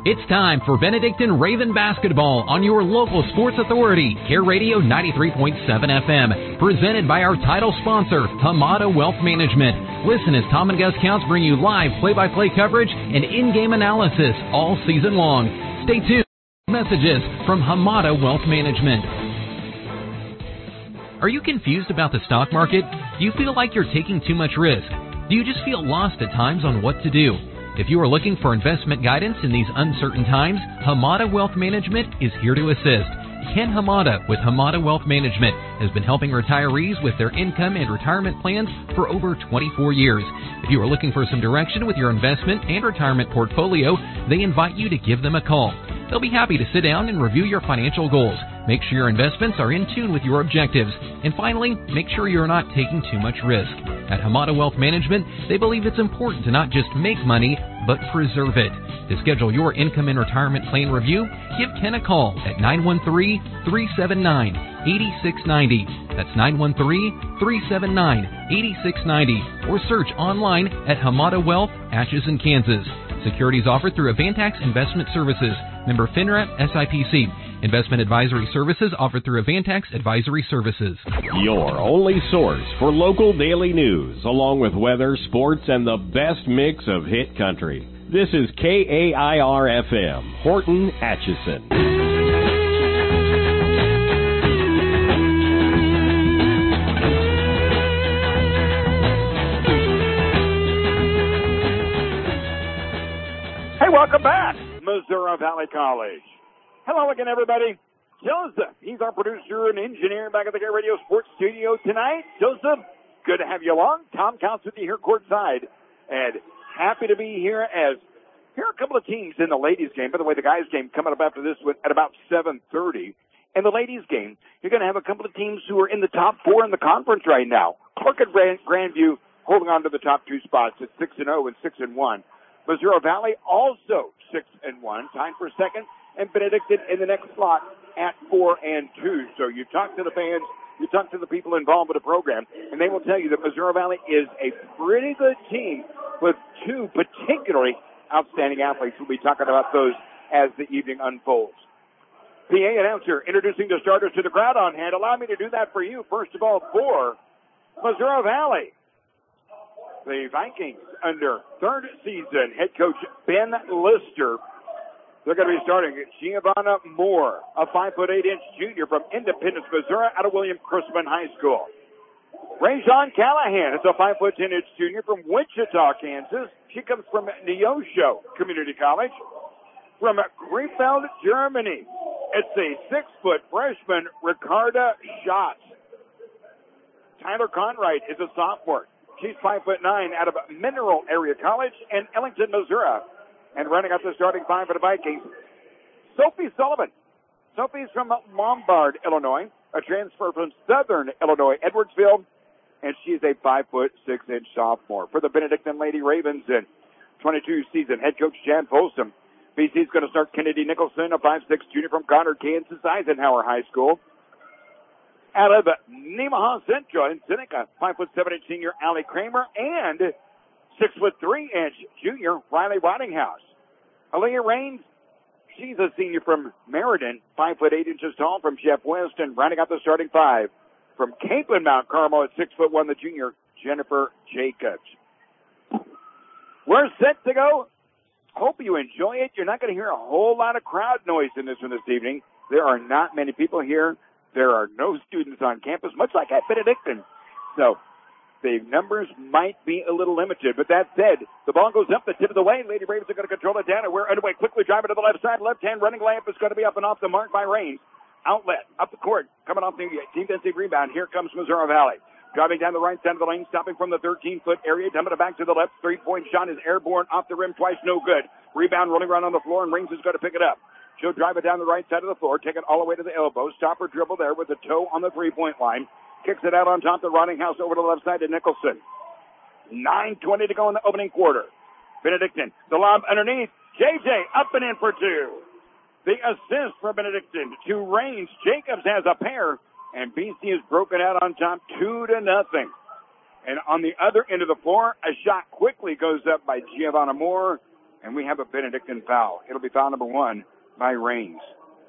It's time for Benedictine Raven Basketball on your local sports authority, Care Radio 93.7 FM, presented by our title sponsor, Hamada Wealth Management. Listen as Tom and Gus Counts bring you live play-by-play coverage and in-game analysis all season long. Stay tuned. Messages from Hamada Wealth Management. Are you confused about the stock market? Do you feel like you're taking too much risk? Do you just feel lost at times on what to do? If you are looking for investment guidance in these uncertain times, Hamada Wealth Management is here to assist. Ken Hamada with Hamada Wealth Management has been helping retirees with their income and retirement plans for over 24 years. If you are looking for some direction with your investment and retirement portfolio, they invite you to give them a call. They'll be happy to sit down and review your financial goals. Make sure your investments are in tune with your objectives. And finally, make sure you're not taking too much risk. At Hamada Wealth Management, they believe it's important to not just make money, but preserve it. To schedule your income and retirement plan review, give Ken a call at 913-379-8690. That's 913-379-8690. Or search online at Hamada Wealth, Atchison, Kansas. Securities offered through Avantax Investment Services. Member FINRA SIPC. Investment advisory services offered through Avantax Advisory Services. Your only source for local daily news, along with weather, sports, and the best mix of hit country. This is KAIR-FM, Horton, Atchison. Hey, welcome back, Missouri Valley College. Hello again, everybody. Joseph, he's our producer and engineer back at the Care Radio Sports Studio tonight. Joseph, good to have you along. Tom Counts with you here courtside. And happy to be here as here are a couple of teams in the ladies' game. By the way, the guys' game coming up after this at about 7:30. In the ladies' game, you're going to have a couple of teams who are in the top four in the conference right now. Clark and Grandview holding on to the top two spots at 6-0 and 6-1. Missouri Valley also 6-1, tied for second. And Benedictine in the next slot at 4-2. So you talk to the fans, you talk to the people involved with the program, and they will tell you that Missouri Valley is a pretty good team with two particularly outstanding athletes. We'll be talking about those as the evening unfolds. PA announcer introducing the starters to the crowd on hand. Allow me to do that for you. First of all, for Missouri Valley, the Vikings under third season head coach Ben Lister. They're going to be starting Giovanna Moore, a 5'8" junior from Independence, Missouri, out of William Chrisman High School. Rajon Callahan is a 5'10" junior from Wichita, Kansas. She comes from Neosho Community College. From Krefeld, Germany, it's a 6-foot freshman, Ricarda Schatz. Tyler Conrad is a sophomore. She's 5'9" out of Mineral Area College in Ellington, Missouri. And running up the starting five for the Vikings, Sophie Sullivan. Sophie's from Lombard, Illinois, a transfer from Southern Illinois, Edwardsville, and she's a 5'6" sophomore. For the Benedictine Lady Ravens in 22 season, head coach Jan Folsom. BC's going to start Kennedy Nicholson, a 5'6" junior from Conner, Kansas, Eisenhower High School. Out of Nemaha Central in Seneca, 5'7" senior Allie Kramer, and 6'3" junior Riley Waddinghouse. Aaliyah Raines, she's a senior from Meriden, 5'8" tall from Jeff West, and rounding out the starting five from Capeland Mount Carmel at 6'1", the junior Jennifer Jacobs. We're set to go. Hope you enjoy it. You're not going to hear a whole lot of crowd noise in this one this evening. There are not many people here. There are no students on campus, much like at Benedictine. So the numbers might be a little limited. But that said, the ball goes up the tip of the way. Lady Ravens are going to control it down, and we're underway. Quickly driving to the left side. Left-hand running layup is going to be up and off the mark by Raines. Outlet, up the court, coming off the defensive rebound. Here comes Missouri Valley. Driving down the right side of the lane, stopping from the 13-foot area, dumping it back to the left. Three-point shot is airborne off the rim twice, no good. Rebound rolling around on the floor, and Raines is going to pick it up. She'll drive it down the right side of the floor, take it all the way to the elbow, stop her dribble there with the toe on the three-point line. Kicks it out on top to Waddinghouse over to the left side to Nicholson. 9:20 to go in the opening quarter. Benedictine, the lob underneath. JJ up and in for two. The assist for Benedictine to Raines. Jacobs has a pair, and BC is broken out on top 2-0. And on the other end of the floor, a shot quickly goes up by Giovanna Moore, And we have a Benedictine foul. It'll be foul number 1 by Raines.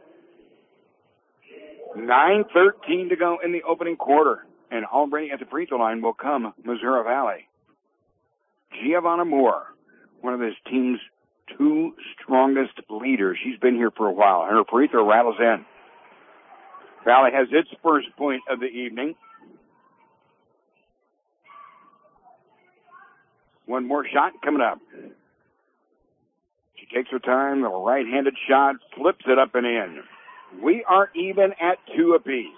9:13 to go in the opening quarter. And already at the free throw line will come Missouri Valley. Giovanna Moore, one of this team's 2 strongest leaders. She's been here for a while, and her free throw rattles in. Valley has its first point of the evening. One more shot coming up. She takes her time, a right-handed shot, flips it up and in. We are even at 2 apiece.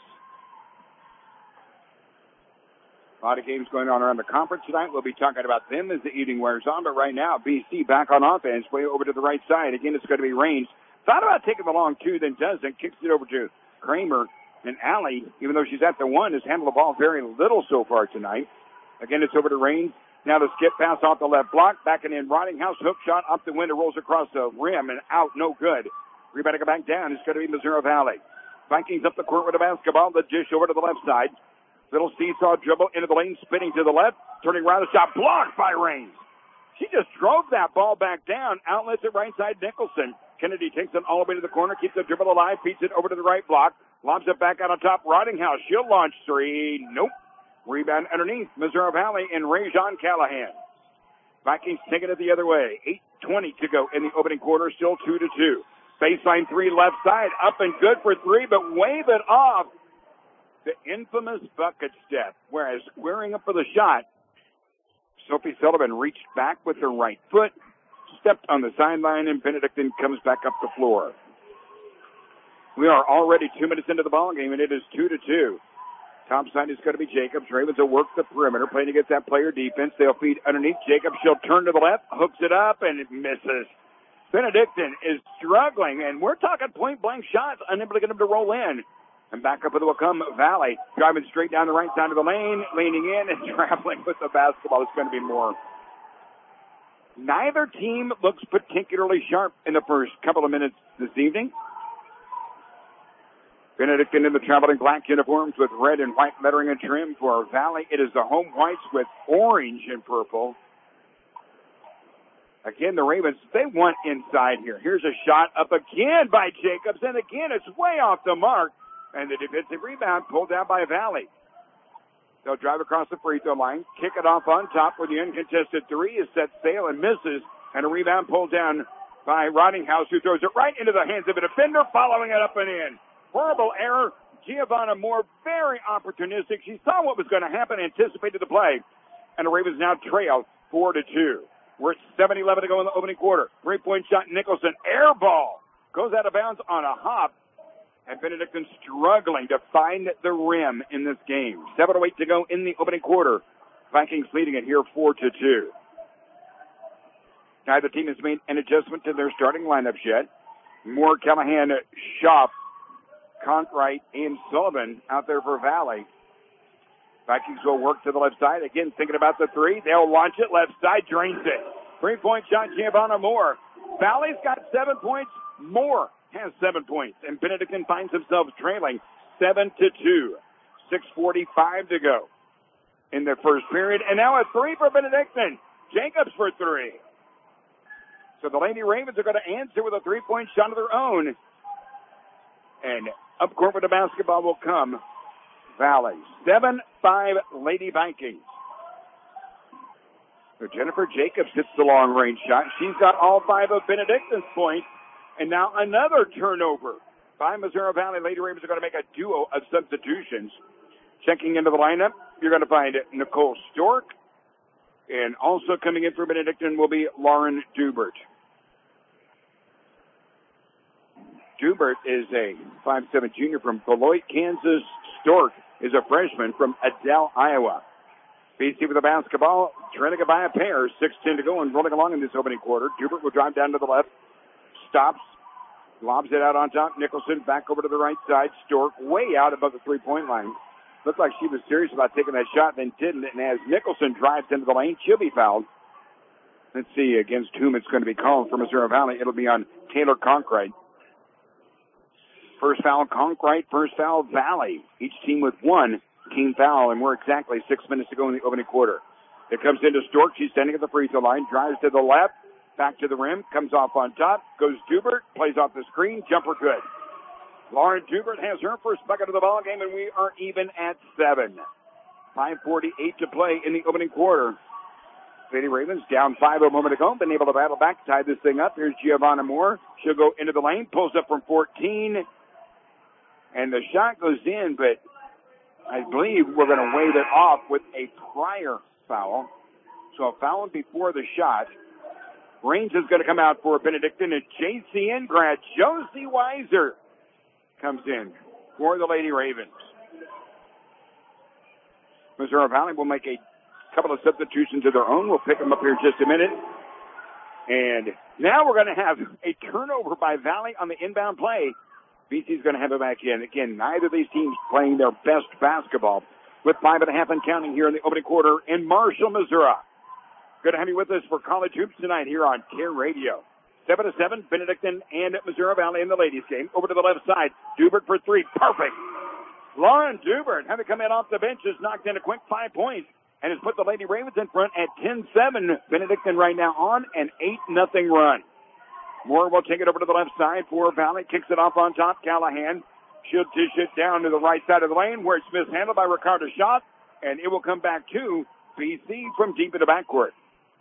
A lot of games going on around the conference tonight. We'll be talking about them as the evening wears on. But right now, BC back on offense, way over to the right side. Again, it's going to be Raines. Thought about taking the long 2, then doesn't. Kicks it over to Kramer. And Allie, even though she's at the 1, has handled the ball very little so far tonight. Again, it's over to Raines. Now the skip pass off the left block. Backing in Rottinghouse. Hook shot up the window. Rolls across the rim and out. No good. Rebound to go back down. It's going to be Missouri Valley. Vikings up the court with a basketball. The dish over to the left side. Little seesaw dribble into the lane. Spinning to the left. Turning around the shot. Blocked by Raines. She just drove that ball back down. Outlets it right side Nicholson. Kennedy takes it all the way to the corner. Keeps the dribble alive. Feeds it over to the right block. Lobs it back out on top. Rottinghouse. She'll launch 3. Nope. Rebound underneath Missouri Valley and Rajon Callahan. Vikings taking it the other way. 8:20 to go in the opening quarter. Still 2-2. Baseline 3 left side. Up and good for 3, but wave it off. The infamous bucket step. Whereas squaring up for the shot, Sophie Sullivan reached back with her right foot, stepped on the sideline, and Benedictine comes back up the floor. We are already 2 minutes into the ball game, and it is 2-2. Top side is going to be Jacobs. Ravens will work the perimeter, playing against that player defense. They'll feed underneath Jacobs. She'll turn to the left, hooks it up, and it misses. Benedictine is struggling, and we're talking point-blank shots, unable to get them to roll in. And back up will come Valley, driving straight down the right side of the lane, leaning in and traveling with the basketball. It's going to be more. Neither team looks particularly sharp in the first couple of minutes this evening. Benedictine in the traveling black uniforms with red and white lettering and trim. For Valley, it is the home whites with orange and purple. Again, the Ravens, they want inside here. Here's a shot up again by Jacobs, and again, it's way off the mark. And the defensive rebound pulled down by Valley. They'll drive across the free throw line, kick it off on top where the uncontested 3 is set sail and misses, and a rebound pulled down by Rottinghouse, who throws it right into the hands of a defender, following it up and in. Horrible error. Giovanna Moore, very opportunistic. She saw what was going to happen, anticipated the play, and the Ravens now trail 4-2. We're at 7:11 to go in the opening quarter. 3-point shot, Nicholson, air ball, goes out of bounds on a hop, and Benedictine struggling to find the rim in this game. 7:08 to go in the opening quarter. Vikings leading it here 4-2. Neither team has made an adjustment to their starting lineups yet. Moore, Callahan, Schaaf, Conkright, and Sullivan out there for Valley. Vikings will work to the left side. Again, thinking about the 3. They'll launch it. Left side, drains it. 3-point shot, Giovanna Moore. Valley's got 7 points. Moore has 7 points. And Benedictine finds themselves trailing 7-2. 6:45 to go in the first period. And now a 3 for Benedictine. Jacobs for 3. So the Lady Ravens are going to answer with a 3-point shot of their own. And up court with the basketball will come Valley. 7-5 Lady Vikings. So Jennifer Jacobs hits the long-range shot. She's got all 5 of Benedictine's points. And now another turnover by Missouri Valley. Lady Ravens are going to make a duo of substitutions. Checking into the lineup, you're going to find Nicole Stork. And also coming in for Benedictine will be Lauren Dubert. Dubert is a 5'7" junior from Beloit, Kansas. Stork is a freshman from Adel, Iowa. BC with the basketball, trying to get by a pair. 6:10 to go and rolling along in this opening quarter. Dubert will drive down to the left. Stops. Lobs it out on top. Nicholson back over to the right side. Stork way out above the 3-point line. Looked like she was serious about taking that shot, then didn't. And as Nicholson drives into the lane, she'll be fouled. Let's see against whom it's going to be called for Missouri Valley. It'll be on Taylor Conkright. First foul, Conkright. First foul, Valley. Each team with 1 team foul, and we're exactly 6 minutes to go in the opening quarter. It comes into Stork. She's standing at the free throw line. Drives to the left. Back to the rim, comes off on top, goes Dubert, plays off the screen, jumper good. Lauren Dubert has her first bucket of the ball game, and we are even at 7. 5:48 to play in the opening quarter. Lady Ravens down 5 a moment ago, been able to battle back, tie this thing up. Here's Giovanna Moore. She'll go into the lane, pulls up from 14, and the shot goes in, but I believe we're going to wave it off with a prior foul. So a foul before the shot. Reigns is going to come out for Benedictine, and JCN grad Josie Weiser comes in for the Lady Ravens. Missouri Valley will make a couple of substitutions of their own. We'll pick them up here in just a minute. And now we're going to have a turnover by Valley on the inbound play. BC's going to have it back in. Again, neither of these teams playing their best basketball with 5.5 and counting here in the opening quarter in Marshall, Missouri. Good to have you with us for College Hoops tonight here on Care Radio. 7-7, Benedictine and Missouri Valley in the ladies game. Over to the left side, Dubert for 3. Perfect. Lauren Dubert, having come in off the bench, has knocked in a quick 5 points and has put the Lady Ravens in front at 10-7. Benedictine right now on an 8-0 run. Moore will take it over to the left side for Valley. Kicks it off on top. Callahan. She'll dish it down to the right side of the lane where it's mishandled by Ricardo Schott. And it will come back to BC from deep in the backcourt.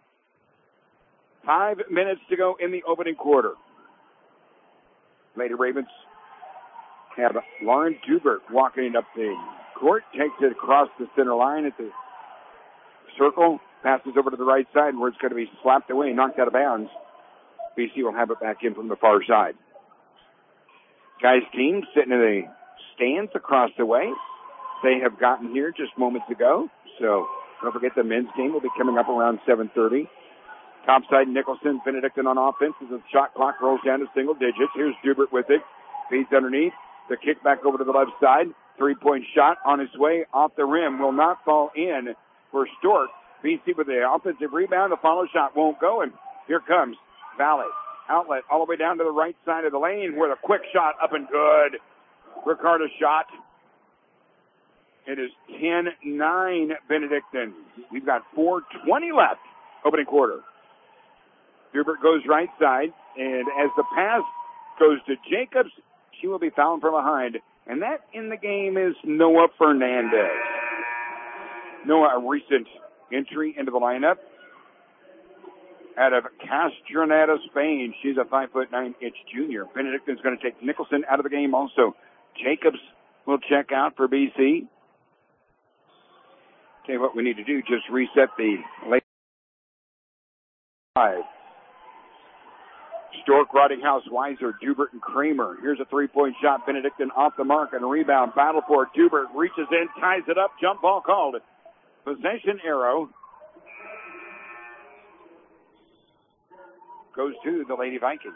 5 minutes to go in the opening quarter. Lady Ravens have Lauren Dubert walking up the court. Takes it across the center line at the circle. Passes over to the right side where it's going to be slapped away, knocked out of bounds. BC will have it back in from the far side. Guys' team sitting in the stands across the way. They have gotten here just moments ago. So don't forget the men's game will be coming up around 7:30. Topside Nicholson, Benedictine on offense as the shot clock rolls down to single digits. Here's Dubert with it. Feeds underneath. The kick back over to the left side. 3-point shot on its way off the rim. Will not fall in for Stork. BC with the offensive rebound. The follow shot won't go. And here comes Valley. Outlet all the way down to the right side of the lane where the quick shot up and good. Ricardo Schott. It is 10-9 Benedictine. We've got 4:20 left. Opening quarter. Dubert goes right side. And as the pass goes to Jacobs, she will be fouled from behind. And that in the game is Noah Fernandez. Noah, a recent entry into the lineup out of Castroneta, Spain. She's a 5'9" junior. Benedictine's going to take Nicholson out of the game also. Jacobs will check out for BC. Tell you what we need to do, just reset the late 5. Stork, Rottinghouse, Weiser, Dubert, and Kramer. Here's a 3-point shot. Benedictine off the mark and a rebound. Battle for it. Dubert reaches in, ties it up. Jump ball called. Possession arrow goes to the Lady Vikings.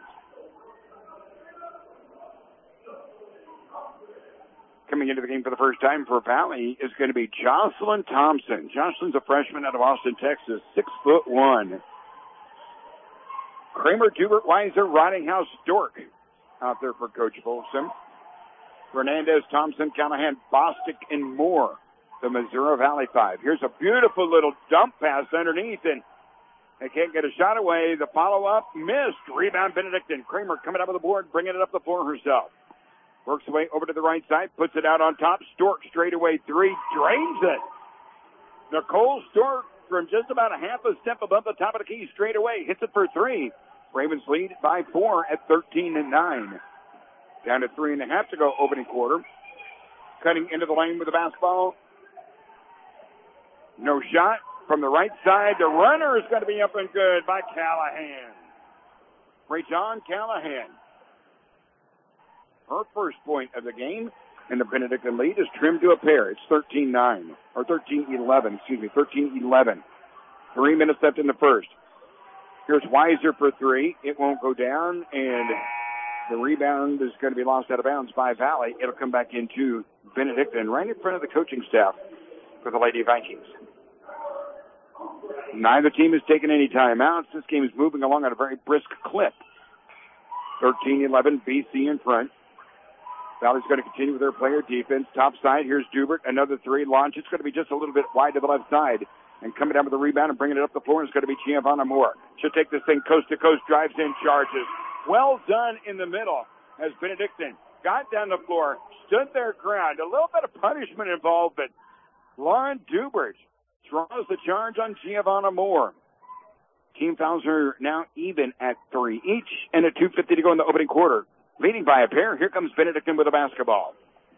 Coming into the game for the first time for Valley is going to be Jocelyn Thompson. Jocelyn's a freshman out of Austin, Texas, 6'1". Kramer, Dubert, Weiser, Rottinghouse, Stork out there for Coach Folsom. Fernandez, Thompson, Callahan, Bostic, and Moore. The Missouri Valley 5. Here's a beautiful little dump pass underneath, and they can't get a shot away. The follow-up missed. Rebound Benedictine. Kramer coming up with the board, bringing it up the floor herself. Works away over to the right side, puts it out on top. Stork straight away 3, drains it. Nicole Stork from just about a half a step above the top of the key straight away. Hits it for 3. Ravens lead by 4 at 13-9. Down to 3.5 to go opening quarter. Cutting into the lane with the basketball. No shot from the right side. The runner is going to be up and good by Callahan. Rayjon Callahan. Her first point of the game, and the Benedictine lead is trimmed to a pair. It's 13-9, or 13-11, 13-11. 3 minutes left in the first. Here's Weiser for 3. It won't go down, and the rebound is going to be lost out of bounds by Valley. It'll come back into Benedictine right in front of the coaching staff for the Lady Vikings. Neither team has taken any timeouts. This game is moving along at a very brisk clip. 13-11, BC in front. Valley's going to continue with their player defense. Top side, here's Dubert. Another 3 launch. It's going to be just a little bit wide to the left side. And coming down with the rebound and bringing it up the floor is going to be Giovanna Moore. She'll take this thing coast to coast, drives in, charges. Well done in the middle as Benedictine got down the floor, stood their ground. A little bit of punishment involved, but Lauren Dubert draws the charge on Giovanna Moore. Team fouls are now even at 3 each, and a 2:50 to go in the opening quarter. Leading by a pair. Here comes Benedictine with the basketball.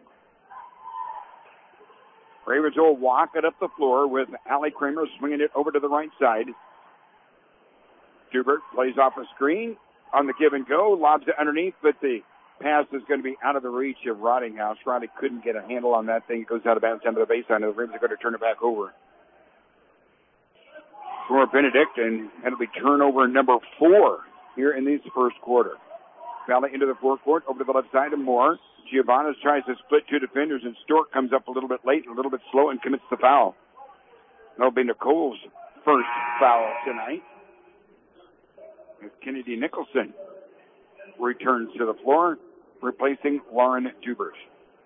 Ravens will walk it up the floor with Allie Kramer swinging it over to the right side. Dubert plays off a screen on the give and go, lobs it underneath, but the pass is going to be out of the reach of Rottinghouse. Roddy couldn't get a handle on that thing. It goes out of bounds down to the baseline, and the Ravens are going to turn it back over. For Benedictine, and it'll be turnover number 4 here in this first quarter. Valley into the forecourt, over to the left side of Moore. Giovanna tries to split 2 defenders, and Stork comes up a little bit late, a little bit slow, and commits the foul. That'll be Nicole's first foul tonight. As Kennedy Nicholson returns to the floor, replacing Lauren Dubert.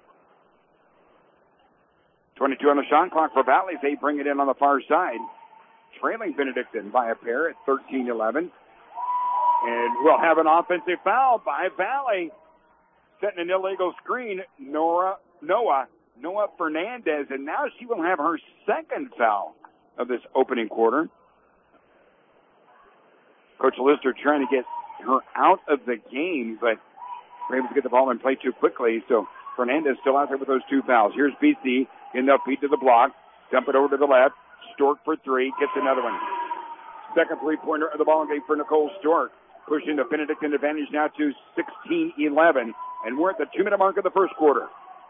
22 on the shot clock for Valley. They bring it in on the far side. Trailing Benedictine by a pair at 13-11. And we'll have an offensive foul by Valley. Setting an illegal screen, Noah Fernandez. And now she will have her second foul of this opening quarter. Coach Lister trying to get her out of the game, but we're able to get the ball in play too quickly. So Fernandez still out there with those 2 fouls. Here's BC in the feed to the block. Dump it over to the left. Stork for 3. Gets another one. Second three-pointer of the ball game for Nicole Stork. Pushing the Benedictine advantage now to 16-11. And we're at the 2-minute mark of the first quarter.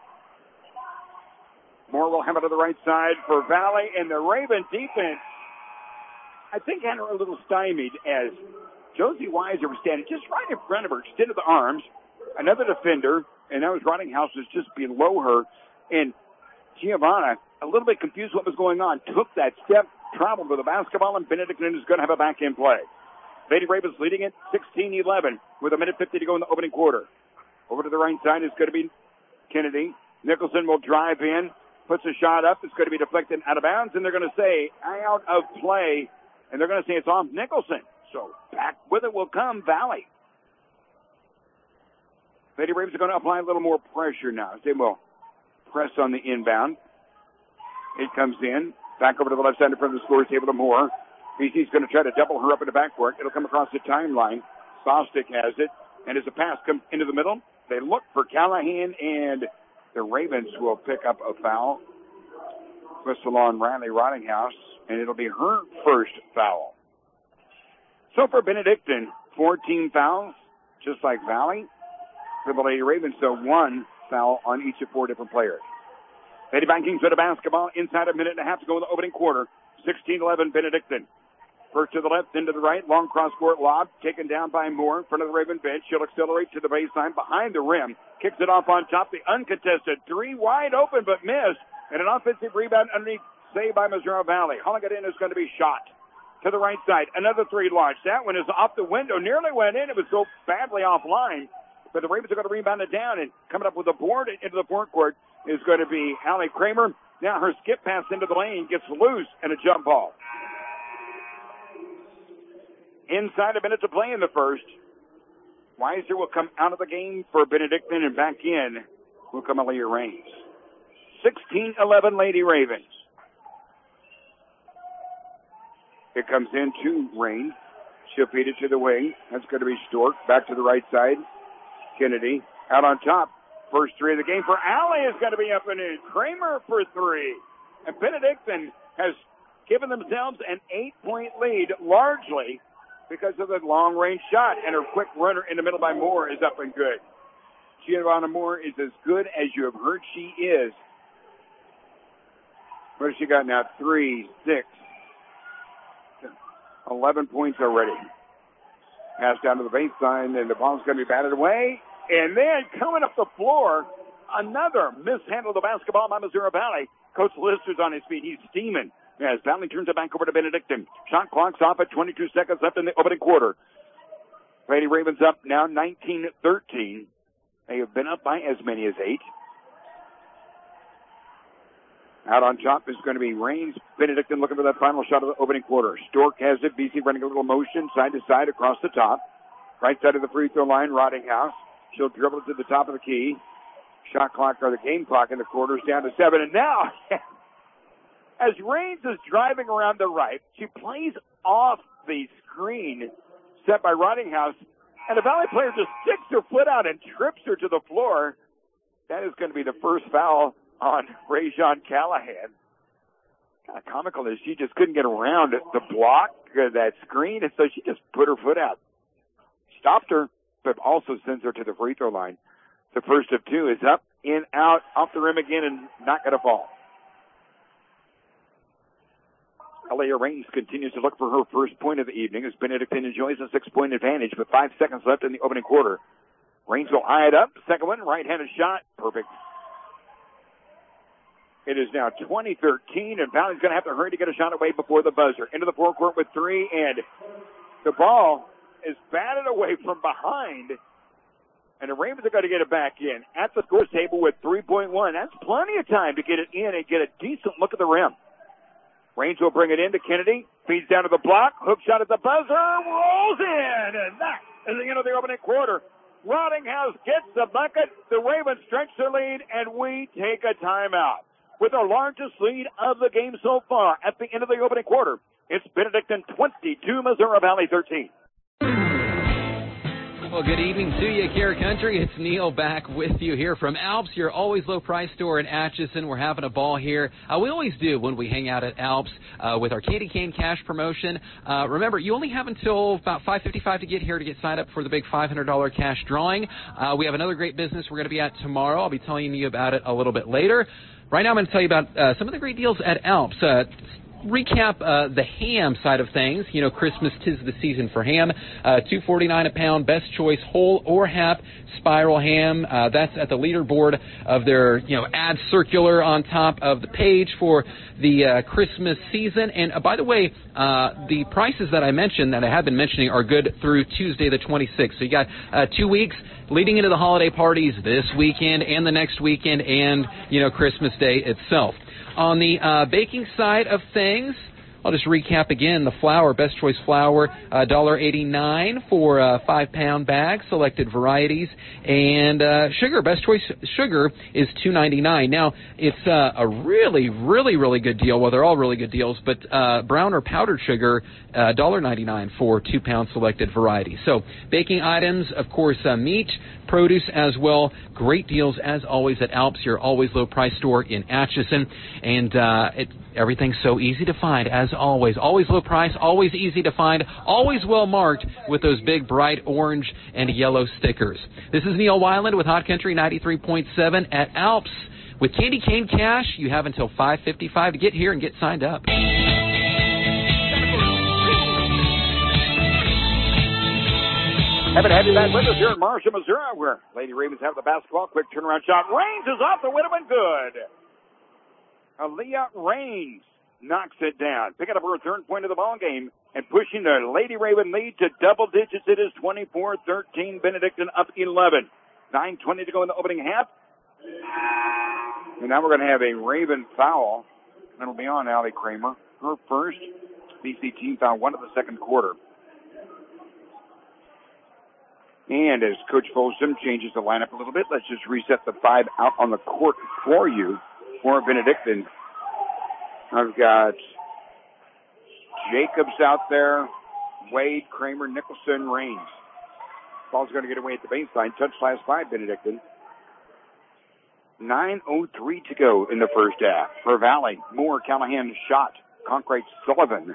Moore will have it to the right side for Valley. And the Raven defense, I think, had her a little stymied as Josie Weiser was standing just right in front of her, extended the arms. Another defender, and that was Rottinghouse, was just below her. And Giovanna, a little bit confused what was going on, took that step, traveled with the basketball, and Benedictine is going to have a back-end play. Lady Ravens leading it 16-11 with 1:50 to go in the opening quarter. Over to the right side is going to be Kennedy. Nicholson will drive in, puts a shot up. It's going to be deflected out of bounds, and they're going to say out of play, and they're going to say it's off Nicholson. So back with it will come Valley. Lady Ravens are going to apply a little more pressure now. They will press on the inbound. It comes in. Back over to the left side in front of the scorer's table to Moore. BC's going to try to double her up in the backcourt. It'll come across the timeline. Bostic has it. And as the pass comes into the middle, they look for Callahan, and the Ravens will pick up a foul. Whistle on Riley Rottinghouse, and it'll be her first foul. So for Benedictine, 14 fouls, just like Valley. For the Lady Ravens, so 1 foul on each of 4 different players. Lady Vikings with a basketball inside a minute and a half to go in the opening quarter. 16-11 Benedictine. First to the left, then to the right. Long cross-court lob taken down by Moore in front of the Raven bench. She'll accelerate to the baseline behind the rim. Kicks it off on top. The uncontested 3 wide open but missed. And an offensive rebound underneath, saved by Missouri Valley. Hauling it in is going to be shot. To the right side, another 3 launched. That one is off the window. Nearly went in. It was so badly offline. But the Ravens are going to rebound it down, and coming up with a board into the forecourt is going to be Allie Kramer. Now her skip pass into the lane gets loose and a jump ball. Inside a minute to play in the first. Weiser will come out of the game for Benedictine, and back in will come Aaliyah Raines. 16-11 Lady Ravens. It comes in to Raines. She'll feed it to the wing. That's going to be Stork. Back to the right side. Kennedy out on top. First 3 of the game for Allie is going to be up and in. Kramer for 3. And Benedictine has given themselves an 8-point lead, largely because of the long-range shot. And her quick runner in the middle by Moore is up and good. Giovanna Moore is as good as you have heard she is. What has she got now? 3, 6, 11 points already. Pass down to the baseline, and the ball's going to be batted away. And then coming up the floor, another mishandle of the basketball by Missouri Valley. Coach Lister's on his feet. He's steaming as Valley turns it back over to Benedictine. Shot clock's off at 22 seconds left in the opening quarter. Lady Ravens up now 19-13. They have been up by as many as 8. Out on top is going to be Raines. Benedictine looking for that final shot of the opening quarter. Stork has it. BC running a little motion side to side across the top. Right side of the free throw line, Rottinghouse. She'll dribble it to the top of the key. Shot clock, or the game clock in the quarters down to 7. And now, as Raines is driving around the right, she plays off the screen set by Rottinghouse. And the Valley player just sticks her foot out and trips her to the floor. That is going to be the first foul on Rajon Callahan. Kind of comical is she just couldn't get around the block, that screen, and so she just put her foot out. Stopped her, but also sends her to the free throw line. The first of 2 is up, in, out, off the rim again, and not going to fall. Aliyah Raines continues to look for her first point of the evening as Benedictine enjoys a 6-point advantage with 5 seconds left in the opening quarter. Raines will eye it up. Second one, right-handed shot. Perfect. It is now 20-13, and Valley's going to have to hurry to get a shot away before the buzzer. Into the forecourt with 3, and the ball is batted away from behind, and the Ravens are going to get it back in at the score table with 3.1. That's plenty of time to get it in and get a decent look at the rim. Raines will bring it in to Kennedy. Feeds down to the block. Hook shot at the buzzer. Rolls in. And that is the end of the opening quarter. Rottinghouse gets the bucket. The Ravens stretch their lead, and we take a timeout. With our largest lead of the game so far at the end of the opening quarter, it's Benedictine 22, Missouri Valley 13. Well, good evening to you, Care Country. It's Neil back with you here from Alps, your always low price store in Atchison. We're having a ball here. We always do when we hang out at Alps with our Candy Cane Cash promotion. Remember, you only have until about 5:55 to get here to get signed up for the big $500 cash drawing. We have another great business we're going to be at tomorrow. I'll be telling you about it a little bit later. Right now I'm going to tell you about some of the great deals at Alps. Recap the ham side of things. You know, Christmas 'tis the season for ham. $2.49 a pound, best choice, whole or half spiral ham. That's at the leaderboard of their, ad circular on top of the page for the Christmas season. And by the way, the prices that I mentioned, that I have been mentioning, are good through Tuesday the 26th. So you got 2 weeks leading into the holiday parties this weekend and the next weekend and, Christmas Day itself. On the baking side of things, I'll just recap again. The flour, best choice flour, $1.89 for a 5-pound bag, selected varieties. And sugar, best choice sugar is $2.99. Now, it's a really, really, really good deal. Well, they're all really good deals, but brown or powdered sugar, $1.99 for 2-pound selected varieties. So baking items, of course, meat, produce as well. Great deals, as always, at Alps, your always low price store in Atchison. And everything's so easy to find, as always. Always low price, always easy to find, always well marked with those big bright orange and yellow stickers. This is Neil Weiland with Hot Country 93.7 at Alps. With Candy Cane Cash, you have until 5:55 to get here and get signed up. Happy to have you back with us here in Marshall, Missouri, where Lady Ravens have the basketball. Quick turnaround shot. Raines is off the window and good. Aliyah Raines knocks it down, picking up her third point of the ball game and pushing the Lady Raven lead to double digits. It is 24-13. Benedictine up 11. 9:20 to go in the opening half. And now we're going to have a Raven foul. That'll be on Allie Kramer. Her first BC team foul, 1 of the second quarter. And as Coach Folsom changes the lineup a little bit, let's just reset the 5 out on the court for you. For Benedictine, I've got Jacobs out there, Wade, Kramer, Nicholson, Raines. Ball's going to get away at the baseline. Touch last by Benedictine. 9:03 to go in the first half. For Valley, Moore, Callahan, Schott, Concrete, Sullivan.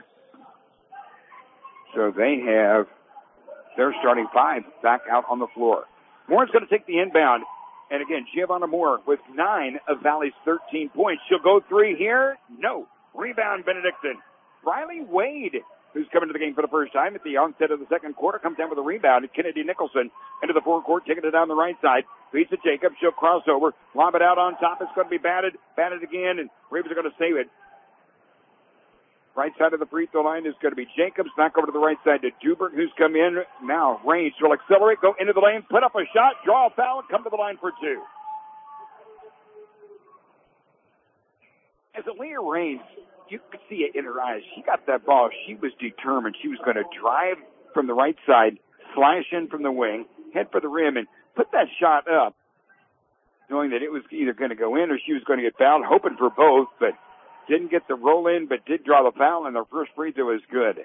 So they have their starting 5 back out on the floor. Moore's going to take the inbound. And again, Giovanna Moore with 9 of Valley's 13 points. She'll go 3 here. No. Rebound, Benedictine. Riley Wade, who's coming to the game for the first time at the onset of the second quarter, comes down with a rebound. Kennedy Nicholson into the forecourt, taking it down the right side. Feeds to Jacobs. She'll cross over. Lob it out on top. It's going to be batted. Batted again, and Ravens are going to save it. Right side of the free throw line is going to be Jacobs. Back over to the right side to Dubert, who's come in. Now, Raines will accelerate, go into the lane, put up a shot, draw a foul, and come to the line for 2. as Aaliyah Raines, you could see it in her eyes. She got that ball. She was determined. She was going to drive from the right side, slash in from the wing, head for the rim, and put that shot up, knowing that it was either going to go in or she was going to get fouled, hoping for both, but didn't get the roll in, but did draw the foul, and the first free throw was good.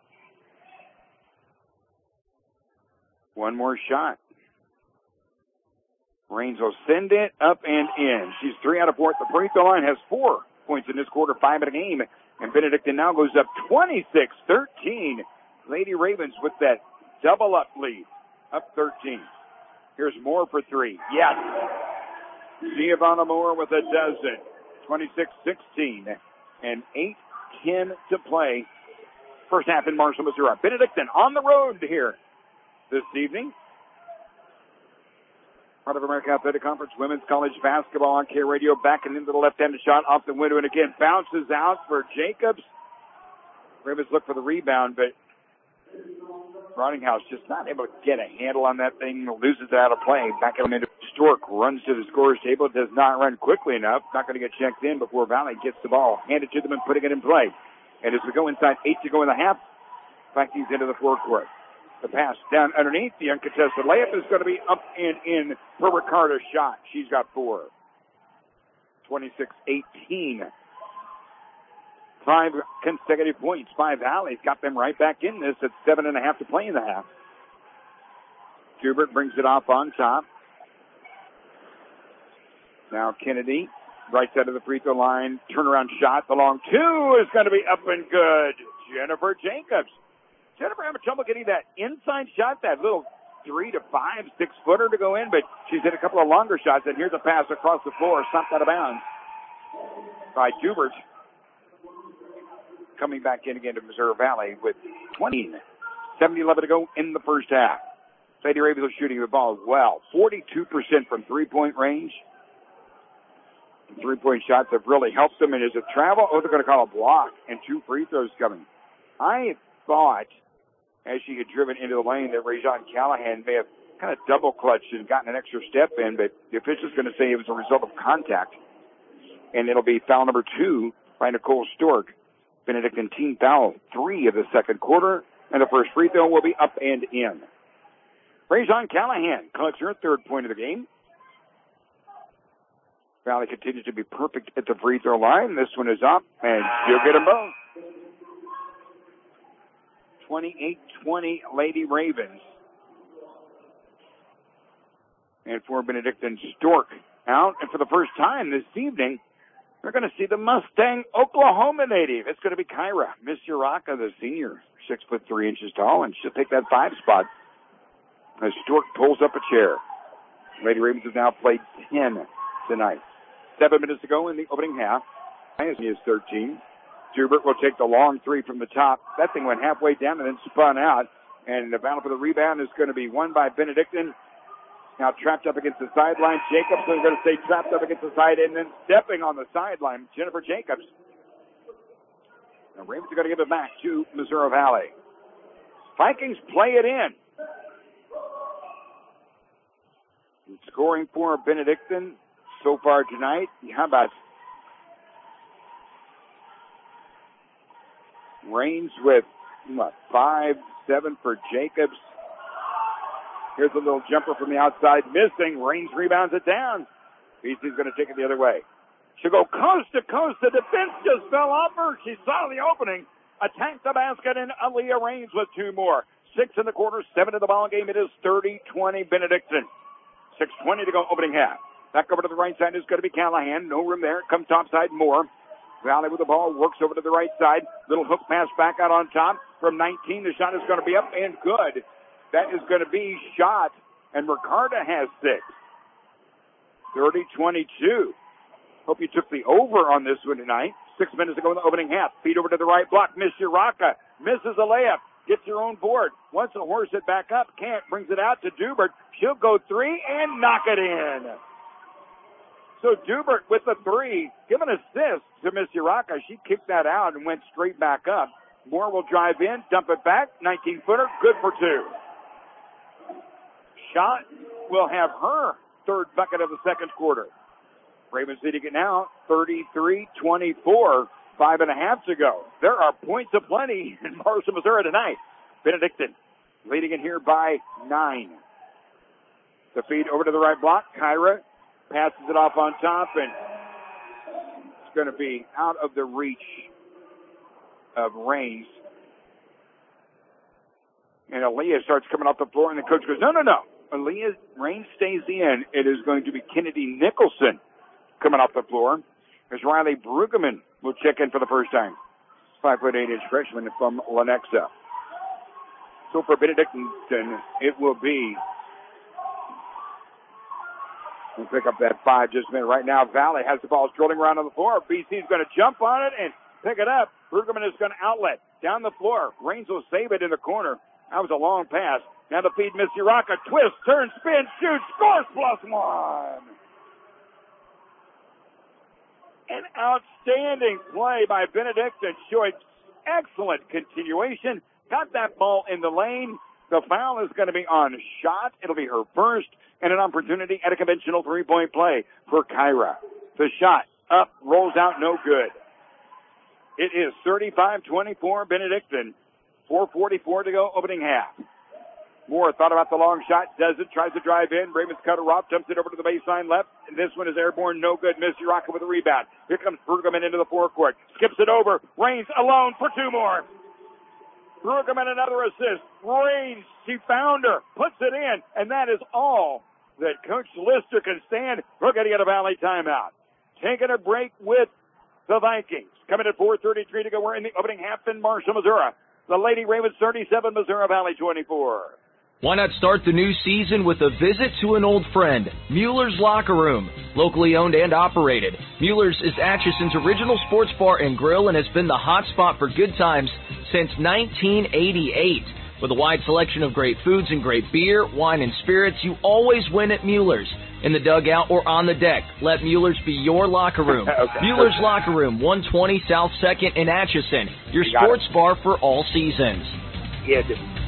One more shot. Raines will send it up and in. She's 3 out of 4 at the free throw line, has 4 points in this quarter, 5 in a game, and Benedictine now goes up 26-13. Lady Ravens with that double up lead, up 13. Here's Moore for 3. Yes. Giovanna Moore with a dozen. 26-16 and 8:10 to play. First half in Marshall, Missouri. Benedictine on the road here this evening. Part of American Athletic Conference Women's College Basketball on K Radio. Backing into the left-handed shot off the window and again bounces out for Jacobs. Ravens look for the rebound, but Rottinghouse just not able to get a handle on that thing. Loses it out of play. Back into Stork. Runs to the scorer's table. Does not run quickly enough. Not going to get checked in before Valley gets the ball. Handed to them and putting it in play. And as we go inside 8 to go in the half, Vikings into the forecourt. The pass down underneath. The uncontested layup is going to be up and in for Ricardo's shot. She's got 4. 26-18. 5 consecutive points by Valley. Got them right back in this at 7.5 to play in the half. Hubert brings it off on top. Now Kennedy, right side of the free throw line. Turnaround shot. The long 2 is going to be up and good. Jennifer Jacobs. Jennifer having trouble getting that inside shot, that little 3 to 5, 6-footer to go in, but she's hit a couple of longer shots, and here's a pass across the floor, stopped out of bounds by Dubert. Coming back in again to Missouri Valley with 20. 7:11 to go in the first half. Lady Ravens shooting the ball well. 42% from three-point range. Three-point shots have really helped them, and is it travel? Oh, they're going to call a block, and 2 free throws coming. I thought, as she had driven into the lane, that Rajon Callahan may have kind of double-clutched and gotten an extra step in, but the official's going to say it was a result of contact. And it'll be foul number 2 by Nicole Stork. Benedictine team foul 3 of the second quarter, and the first free throw will be up and in. Rajon Callahan collects her 3rd point of the game. Valley continues to be perfect at the free throw line. This one is up, and she'll get them both. 28-20 Lady Ravens. And for Benedictine, Stork out. And for the first time this evening, we're going to see the Mustang Oklahoma native. It's going to be Kyra Misuraka, the senior, 6'3" tall, and she'll take that 5 spot as Stork pulls up a chair. Lady Ravens have now played 10 tonight. 7 minutes to go in the opening half. Miami is 13. Schubert will take the long 3 from the top. That thing went halfway down and then spun out. And the battle for the rebound is going to be won by Benedictine. Now trapped up against the sideline. Jacobs is going to stay trapped up against the side and then stepping on the sideline. Jennifer Jacobs. The Ravens are going to give it back to Missouri Valley. Vikings play it in. And scoring for Benedictine so far tonight. How about Raines with 5-7 for Jacobs. Here's a little jumper from the outside, missing. Raines rebounds it down. BC's going to take it the other way. She'll go coast to coast. The defense just fell off her. She saw the opening, attacked the basket, and Aaliyah Raines with 2 more. 6 in the quarter, 7 in the ball game. It is 30-20 Benedictine. 6:20 to go opening half. Back over to the right side is going to be Callahan. No room there. Come topside Moore. Valley with the ball, works over to the right side. Little hook pass back out on top from 19. The shot is going to be up and good. That is going to be shot, and Ricardo has 6. 30-22. Hope you took the over on this one tonight. 6 minutes to go in the opening half. Feed over to the right block. Misuraka misses a layup. Gets her own board. Wants to horse it back up. Can't. Brings it out to Dubert. She'll go 3 and knock it in. So Dubert with the 3. Give an assist to Misuraka. She kicked that out and went straight back up. Moore will drive in. Dump it back. 19-footer. Good for 2. Shot will have her 3rd bucket of the second quarter. Ravens leading it now 33-24, 5.5 to go. There are points aplenty in Marshall, Missouri tonight. Benedictine leading it here by 9. The feed over to the right block. Kyra passes it off on top, and it's going to be out of the reach of Raines. And Aaliyah starts coming off the floor, and the coach goes, no. Aaliyah, Raines stays in. It is going to be Kennedy Nicholson coming off the floor. As Riley Brueggemann will check in for the first time. 5'8" freshman from Lenexa. So for Benedictine, it will be, we'll pick up that 5 just a minute. Right now, Valley has the ball strolling around on the floor. BC is going to jump on it and pick it up. Brueggemann is going to outlet down the floor. Raines will save it in the corner. That was a long pass. Now the feed, Missy Rocca. Twist, turn, spin, shoots, scores +1. An outstanding play by Benedictine. Showing excellent continuation. Got that ball in the lane. The foul is going to be on Schott. It'll be her first, and an opportunity at a conventional three-point play for Kyra. The shot up, rolls out, no good. It is 35-24 Benedictine. 4:44 to go, opening half. Moore thought about the long shot, does it, tries to drive in. Ravens cutter off, dumps it over to the baseline left. And this one is airborne, no good. Missy Rocca with a rebound. Here comes Brueggemann into the forecourt. Skips it over. Raines alone for 2 more. Brueggemann another assist. Raines, she found her, puts it in, and that is all that Coach Lister can stand. We're going to get a Valley timeout. Taking a break with the Vikings. Coming at 4:33 to go. We're in the opening half in Marshall, Missouri. The Lady Ravens 37, Missouri Valley 24. Why not start the new season with a visit to an old friend, Mueller's Locker Room. Locally owned and operated, Mueller's is Atchison's original sports bar and grill and has been the hot spot for good times since 1988. With a wide selection of great foods and great beer, wine, and spirits, you always win at Mueller's. In the dugout or on the deck, let Mueller's be your locker room. Mueller's Locker Room, 120 South 2nd in Atchison, your sports bar for all seasons. Yeah,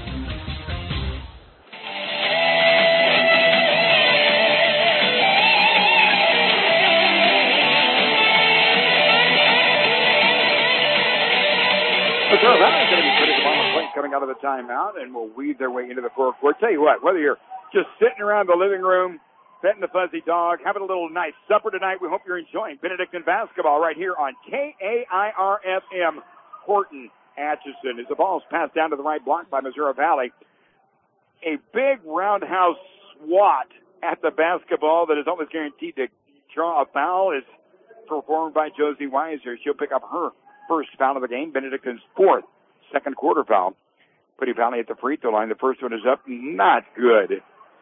Missouri Valley's going to be putting the ball on plate coming out of the timeout, and will weave their way into the forecourt. Tell you what, whether you're just sitting around the living room, petting the fuzzy dog, having a little nice supper tonight, we hope you're enjoying Benedictine basketball right here on KAIR-FM, Horton, Atchison. As the ball is passed down to the right block by Missouri Valley, a big roundhouse swat at the basketball that is almost guaranteed to draw a foul is performed by Josie Weiser. She'll pick up her first foul of the game, Benedictine's 4th second quarter foul. Putting Valley at the free throw line. The first one is up, not good.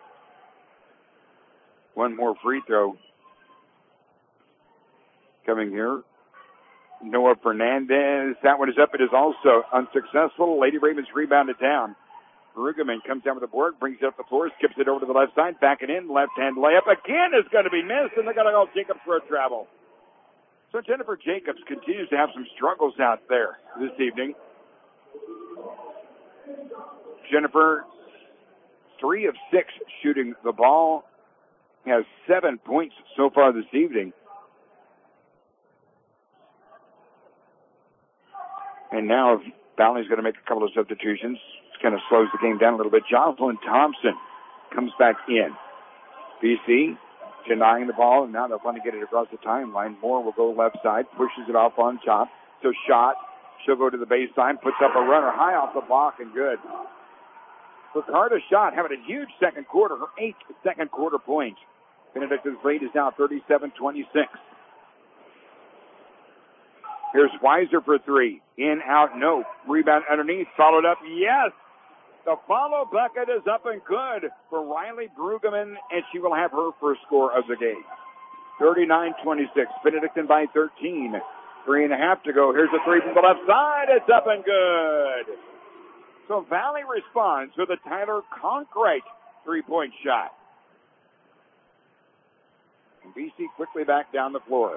One more free throw coming here. Noah Fernandez. That one is up. It is also unsuccessful. Lady Ravens rebounded down. Brueggemann comes down with the board, brings it up the floor, skips it over to the left side, back it in, left-hand layup. Again is going to be missed, and they're going to go Jacobs for a travel. So Jennifer Jacobs continues to have some struggles out there this evening. Jennifer, 3 of 6 shooting the ball. Has 7 points so far this evening. And now Valley's going to make a couple of substitutions. It kind of slows the game down a little bit. Jocelyn Thompson comes back in. BC denying the ball, and now they'll finally get it across the timeline. Moore will go left side, pushes it off on top. So Schott, she'll go to the baseline, puts up a runner high off the block, and good. Ricardo Schott having a huge second quarter, her 8th second quarter point. Benedictine's lead is now 37-26. Here's Weiser for 3. In, out, no. Rebound underneath, followed up, yes! The follow bucket is up and good for Riley Brueggemann, and she will have her first score of the game. 39-26. Benedictine by 13. 3.5 to go. Here's a 3 from the left side. It's up and good. So Valley responds with a Tyler Conkright 3-point shot. And BC quickly back down the floor.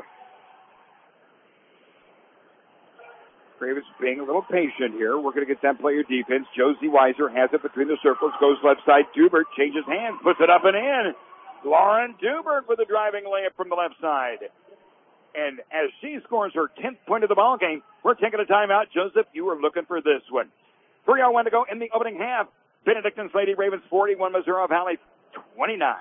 Ravens being a little patient here. We're going to get that player defense. Josie Weiser has it between the circles, goes left side. Dubert changes hands, puts it up and in. Lauren Dubert with a driving layup from the left side. And as she scores her 10th point of the ball game, we're taking a timeout. Joseph, you were looking for this one. 3:01 to go in the opening half. Benedictine Lady Ravens 41, Missouri Valley 29.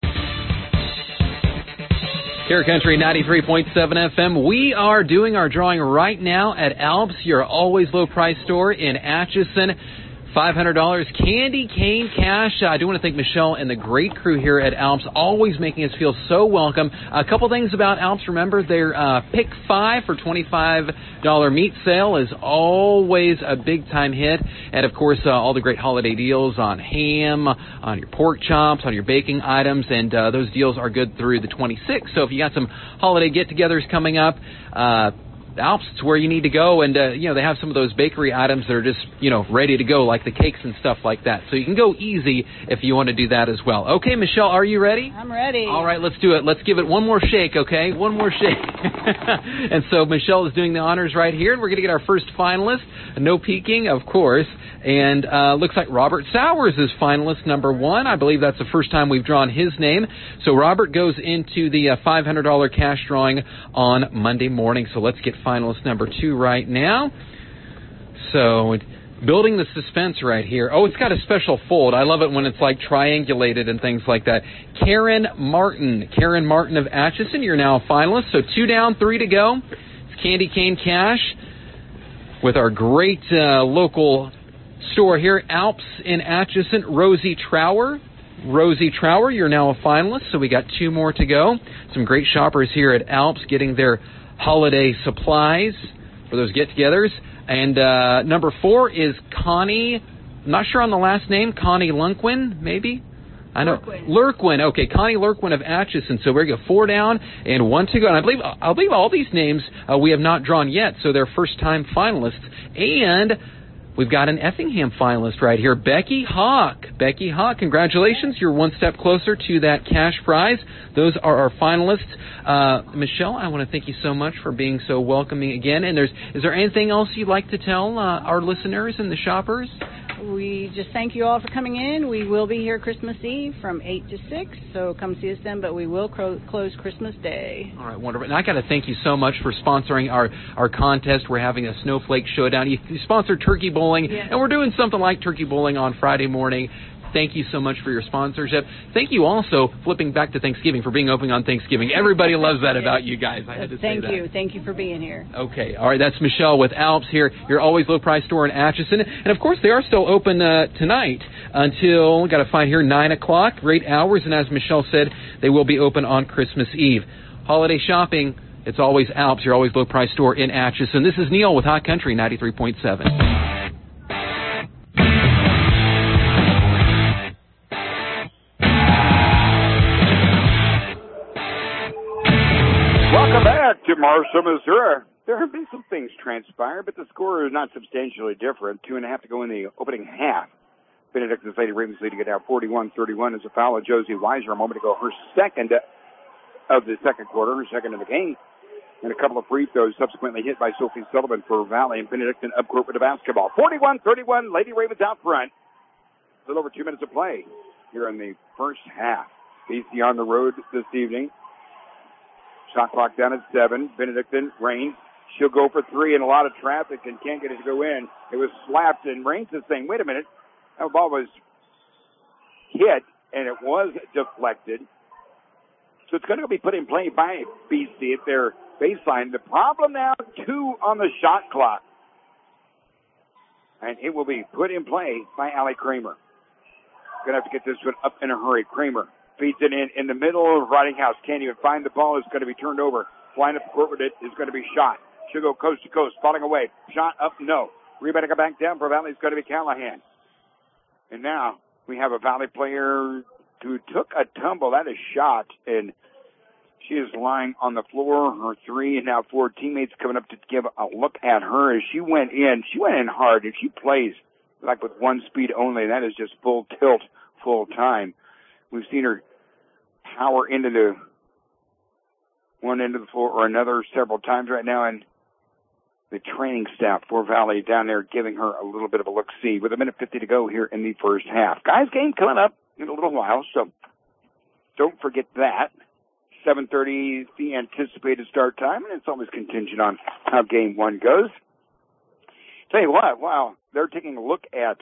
Here Country 93.7 FM. We are doing our drawing right now at Alps, your always low price store in Atchison. $500 candy cane cash. I do want to thank Michelle and the great crew here at Alps, always making us feel so welcome. A couple things about Alps. Remember, their Pick 5 for $25 meat sale is always a big-time hit. And, of course, all the great holiday deals on ham, on your pork chops, on your baking items. And those deals are good through the 26th. So if you got some holiday get-togethers coming up, Alps is where you need to go, and they have some of those bakery items that are just ready to go, like the cakes and stuff like that. So you can go easy if you want to do that as well. Okay, Michelle, are you ready? I'm ready. All right, let's do it. Let's give it one more shake, okay? One more shake. And so Michelle is doing the honors right here, and we're going to get our first finalist. No peeking, of course. And looks like Robert Sowers is finalist number 1. I believe that's the first time we've drawn his name. So Robert goes into the $500 cash drawing on Monday morning. So let's get finalist number 2 right now. So building the suspense right here. Oh, it's got a special fold. I love it when it's like triangulated and things like that. Karen Martin of Atchison, you're now a finalist. So 2 down, 3 to go. It's candy cane cash with our great local store here, Alps in Atchison. Rosie Trower, you're now a finalist. So we got 2 more to go. Some great shoppers here at Alps getting their holiday supplies for those get-togethers. And number 4 is Connie, I'm not sure on the last name, Connie Lurquin, maybe? I know. Lurquin. Okay, Connie Lurquin of Atchison. So we're going to go 4 down and 1 to go. And I believe all these names we have not drawn yet, so they're first-time finalists. And we've got an Effingham finalist right here, Becky Hawk. Becky Hawk, congratulations. You're 1 step closer to that cash prize. Those are our finalists. Michelle, I want to thank you so much for being so welcoming again. And is there anything else you'd like to tell our listeners and the shoppers? We just thank you all for coming in. We will be here Christmas Eve from 8 to 6, so come see us then, but we will close Christmas Day. All right, wonderful. And I got to thank you so much for sponsoring our contest. We're having a Snowflake Showdown. You sponsored Turkey Bowling, and we're doing something like Turkey Bowling on Friday morning. Thank you so much for your sponsorship. Thank you also, flipping back to Thanksgiving, for being open on Thanksgiving. Everybody loves that about you guys. I had to say that. Thank you. Thank you for being here. Okay. All right. That's Michelle with Alps here, your always low price store in Atchison. And, of course, they are still open tonight until, got to find here, 9 o'clock. Great hours. And as Michelle said, they will be open on Christmas Eve. Holiday shopping, it's always Alps, your always low price store in Atchison. This is Neil with Hot Country 93.7. Welcome back to Marshall, Missouri. There have been some things transpire, but the score is not substantially different. 2.5 to go in the opening half. Benedictine Lady Ravens leading it now 41-31 as a foul of Josie Weiser a moment ago. Her second of the second quarter, her second of the game. And a couple of free throws subsequently hit by Sophie Sullivan for Valley, and Benedictine up court with the basketball. 41-31, Lady Ravens out front. A little over 2 minutes of play here in the first half. BC on the road this evening. Shot clock down at 7. Benedictine, Raines. She'll go for 3 in a lot of traffic and can't get it to go in. It was slapped, and Raines is saying, wait a minute. That ball was hit, and it was deflected. So it's going to be put in play by BC at their baseline. The problem now, 2 on the shot clock. And it will be put in play by Allie Kramer. Going to have to get this one up in a hurry. Kramer feeds it in the middle of Riding House. Can't even find the ball. It's going to be turned over. Flying up the court with it is going to be shot. She'll go coast to coast, falling away. Shot up, no. Rebound to go back down for Valley is going to be Callahan. And now we have a Valley player who took a tumble. That is shot, and she is lying on the floor. Her 3 and now 4 teammates coming up to give a look at her as she went in. She went in hard. If she plays like with 1 speed only, that is just full tilt, full time. We've seen her power into the one end of the floor or another several times right now, and the training staff for Valley down there giving her a little bit of a look-see with 1:50 to go here in the first half. Guys, game coming up in a little while, so don't forget that. 7:30 the anticipated start time, and it's always contingent on how game one goes. Tell you what, wow, they're taking a look at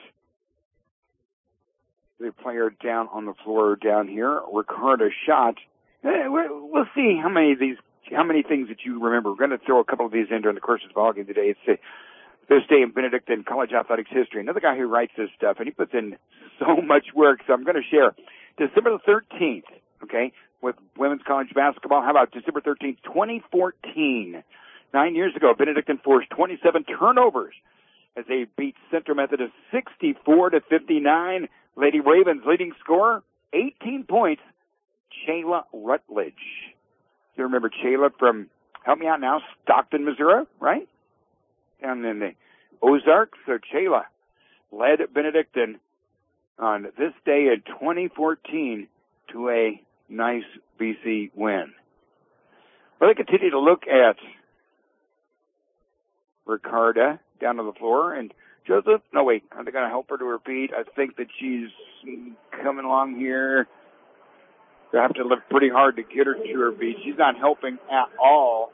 the player down on the floor down here, Ricardo Schott. We'll see how many things that you remember. We're going to throw a couple of these in during the course of the ballgame today. It's this day in Benedictine college athletics history. Another guy who writes this stuff, and he puts in so much work, so I'm going to share. December the 13th, okay, with women's college basketball. How about December 13th, 2014? 9 years ago, Benedictine forced 27 turnovers as they beat Central Methodist 64-59. Lady Ravens leading scorer, 18 points, Chayla Rutledge. You remember Chayla from, help me out now, Stockton, Missouri, right? Down in the Ozarks. So Chayla led Benedictine on this day in 2014 to a nice BC win. Well, they continue to look at Ricarda down on the floor, and Joseph, no wait, are they going to help her to her feet? I think that she's coming along here. They have to lift pretty hard to get her to her feet. She's not helping at all.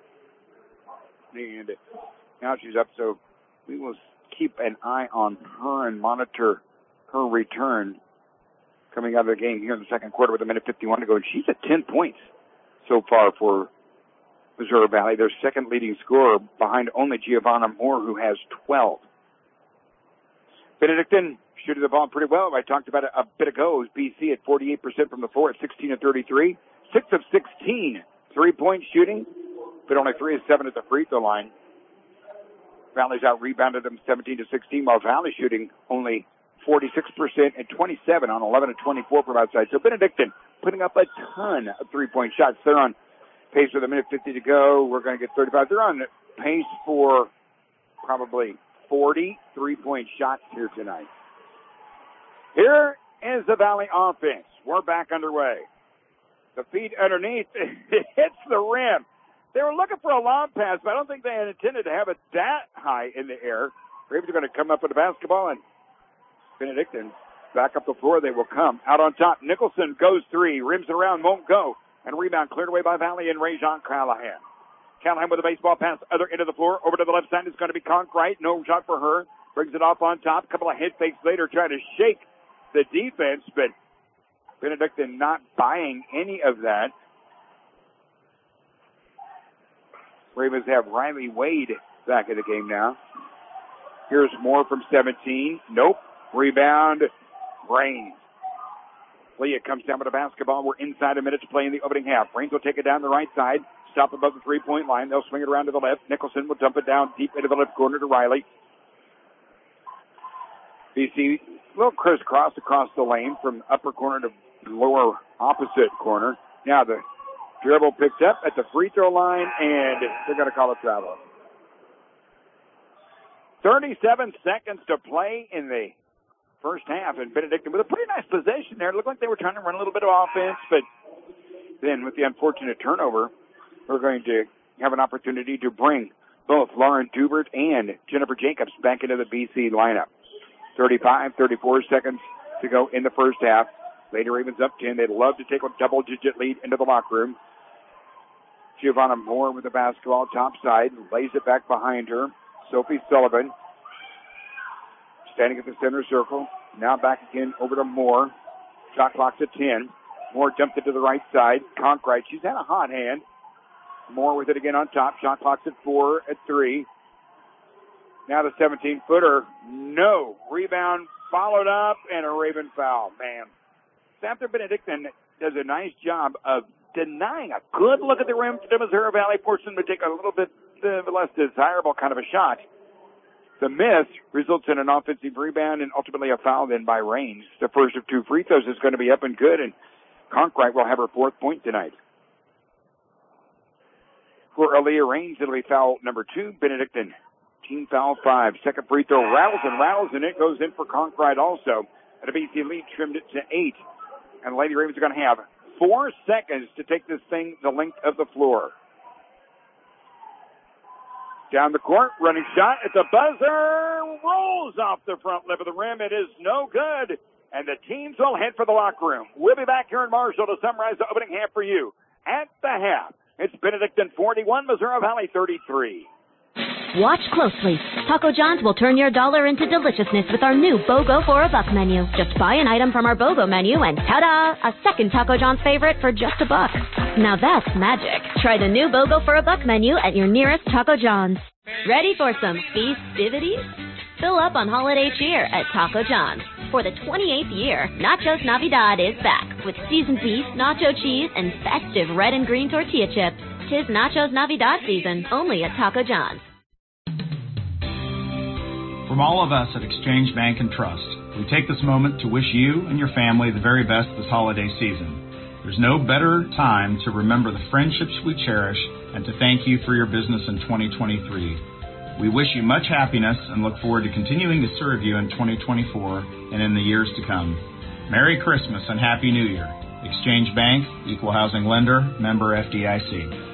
And now she's up, so we will keep an eye on her and monitor her return coming out of the game here in the second quarter with 1:51 to go. And she's at 10 points so far for Missouri Valley, their second leading scorer behind only Giovanna Moore, who has 12. Benedictine shooting the ball pretty well. I talked about it a bit ago. It was BC at 48% from the floor at 16-33. 6 of 16 3-point shooting, but only 3 of 7 at the free throw line. Valley's out-rebounded them 17-16, while Valley shooting only 46% and 27 on 11 of 24 from outside. So Benedictine putting up a ton of 3-point shots. They're on pace with 1:50 to go. We're going to get 35. They're on pace for probably 40 3-point shots here tonight. Here is the Valley offense. We're back underway. The feet underneath. It hits the rim. They were looking for a long pass, but I don't think they had intended to have it that high in the air. Ravens are going to come up with the basketball, and Benedictine back up the floor. They will come. Out on top, Nicholson goes three. Rims it around, won't go. And rebound cleared away by Valley and Rajon Callahan. Callahan with a baseball pass, other end of the floor. Over to the left side is going to be Conkright. No shot for her. Brings it off on top. Couple of head fakes later trying to shake the defense, but Benedictine not buying any of that. Ravens have Riley Wade back in the game now. Here's Moore from 17. Nope. Rebound. Brains. Leah comes down with the basketball. We're inside a minute to play in the opening half. Brains will take it down the right side. Stop above the three-point line. They'll swing it around to the left. Nicholson will dump it down deep into the left corner to Riley. BC, a little crisscross across the lane from upper corner to lower opposite corner. Now the dribble picked up at the free throw line, and they're going to call a travel. 37 seconds to play in the first half, and Benedictine with a pretty nice possession there. It looked like they were trying to run a little bit of offense, but then with the unfortunate turnover, we're going to have an opportunity to bring both Lauren Dubert and Jennifer Jacobs back into the BC lineup. 34 seconds to go in the first half. Lady Ravens up 10. They'd love to take a double-digit lead into the locker room. Giovanna Moore with the basketball top side, lays it back behind her. Sophie Sullivan standing at the center circle. Now back again over to Moore. Shot clock's at 10. Moore dumped it to the right side. Conkright, she's had a hot hand. Moore with it again on top. Shot clock's at 4 at 3. Now the 17-footer. No. Rebound followed up and a Raven foul. Man. Samantha Benedictine does a nice job of denying a good look at the rim to the Missouri Valley portion, but take a little bit less desirable kind of a shot. The miss results in an offensive rebound and ultimately a foul then by Raines. The first of two free throws is going to be up and good, and Conkright will have her fourth point tonight. For Aaliyah Raines, it'll be foul number 2. Benedictine, team foul 5. Second free throw rattles, and it goes in for Conkright also. And a BC lead trimmed it to 8. And the Lady Ravens are going to have 4 seconds to take this thing the length of the floor. Down the court, running shot at the buzzer, rolls off the front lip of the rim. It is no good, and the teams will head for the locker room. We'll be back here in Marshall to summarize the opening half for you. At the half, it's Benedictine 41, Missouri Valley 33. Watch closely. Taco John's will turn your dollar into deliciousness with our new BOGO for a buck menu. Just buy an item from our BOGO menu and ta-da! A second Taco John's favorite for just $1. Now that's magic. Try the new BOGO for a buck menu at your nearest Taco John's. Ready for some festivities? Fill up on holiday cheer at Taco John's. For the 28th year, Nachos Navidad is back with seasoned beef, nacho cheese, and festive red and green tortilla chips. 'Tis Nachos Navidad season, only at Taco John's. From all of us at Exchange Bank and Trust, we take this moment to wish you and your family the very best this holiday season. There's no better time to remember the friendships we cherish and to thank you for your business in 2023. We wish you much happiness and look forward to continuing to serve you in 2024 and in the years to come. Merry Christmas and Happy New Year. Exchange Bank, Equal Housing Lender, member FDIC.